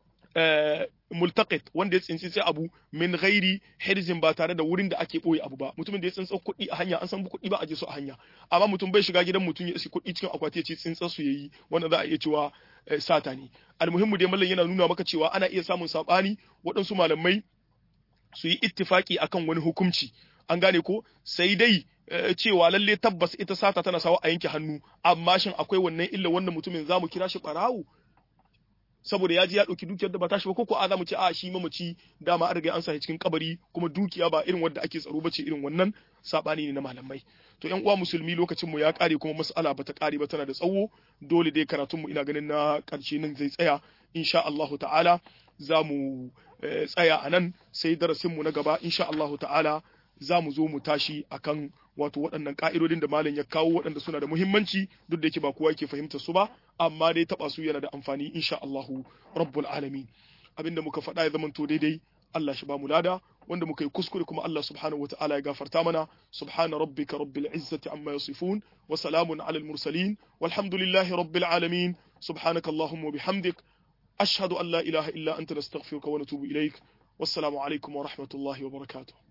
multaqit wanda ya tsinci abu min ghairi hirzin ba tare da wurin da ake boye abu ba mutumin da ya tsintsa kuɗi a hanya an san kuɗi ba a je su a hanya amma mutum bai shiga gidan mutum ya isi kuɗi cikin akwati ya ce tsintsar su yayi wanda za a iya cewa sata ne almuhimmu dai mallan yana nuna maka cewa ana iya samun sabani waɗansu malamai su yi ittifaki akan wani hukunci an gane ko sai dai cewa lalle tabbas ita sata tana sawa a yanke hannu amma shin akwai wannan illa wannan mutumin zamu kira shi barawo saboda ya ji ya ɗauki dukiyar da ba tashi ba ko a za mu ce a shi mamaci dama an riga an sa cikin kabari kuma dukiya ba irin wanda ake tsaro bace irin wannan sabani ne na malamai to ƴan uwa musulmi lokacin mu ya kare kuma mas'ala bata kare ba tana da tsawo dole dai karatun mu ina ganin na karshe nan zai tsaya insha Allah ta'ala za mu tsaya anan sai darasin mu na gaba insha Allah ta'ala za mu zo mu tashi akan wato waɗannan ƙa'idodin da malam ya kawo waɗanda suna da muhimmanci duk da yake ba kowa yake fahimtar su ba amma dai taɓa su yana da amfani insha Allahu rabbul alamin abinda muka faɗa ya zamanto daidai Allah shi ba mu lada wanda muka yi kuskure kuma Allah subhanahu wataala ya gafarta mana subhana rabbika rabbil izzati amma yasifun wa salamun alal mursalin walhamdulillahi rabbil alamin subhanaka allahumma bihamdik ashhadu an la ilaha illa anta nastaghfiruka wa natubu ilaik wassalamu alaikum wa rahmatullahi wa barakatuh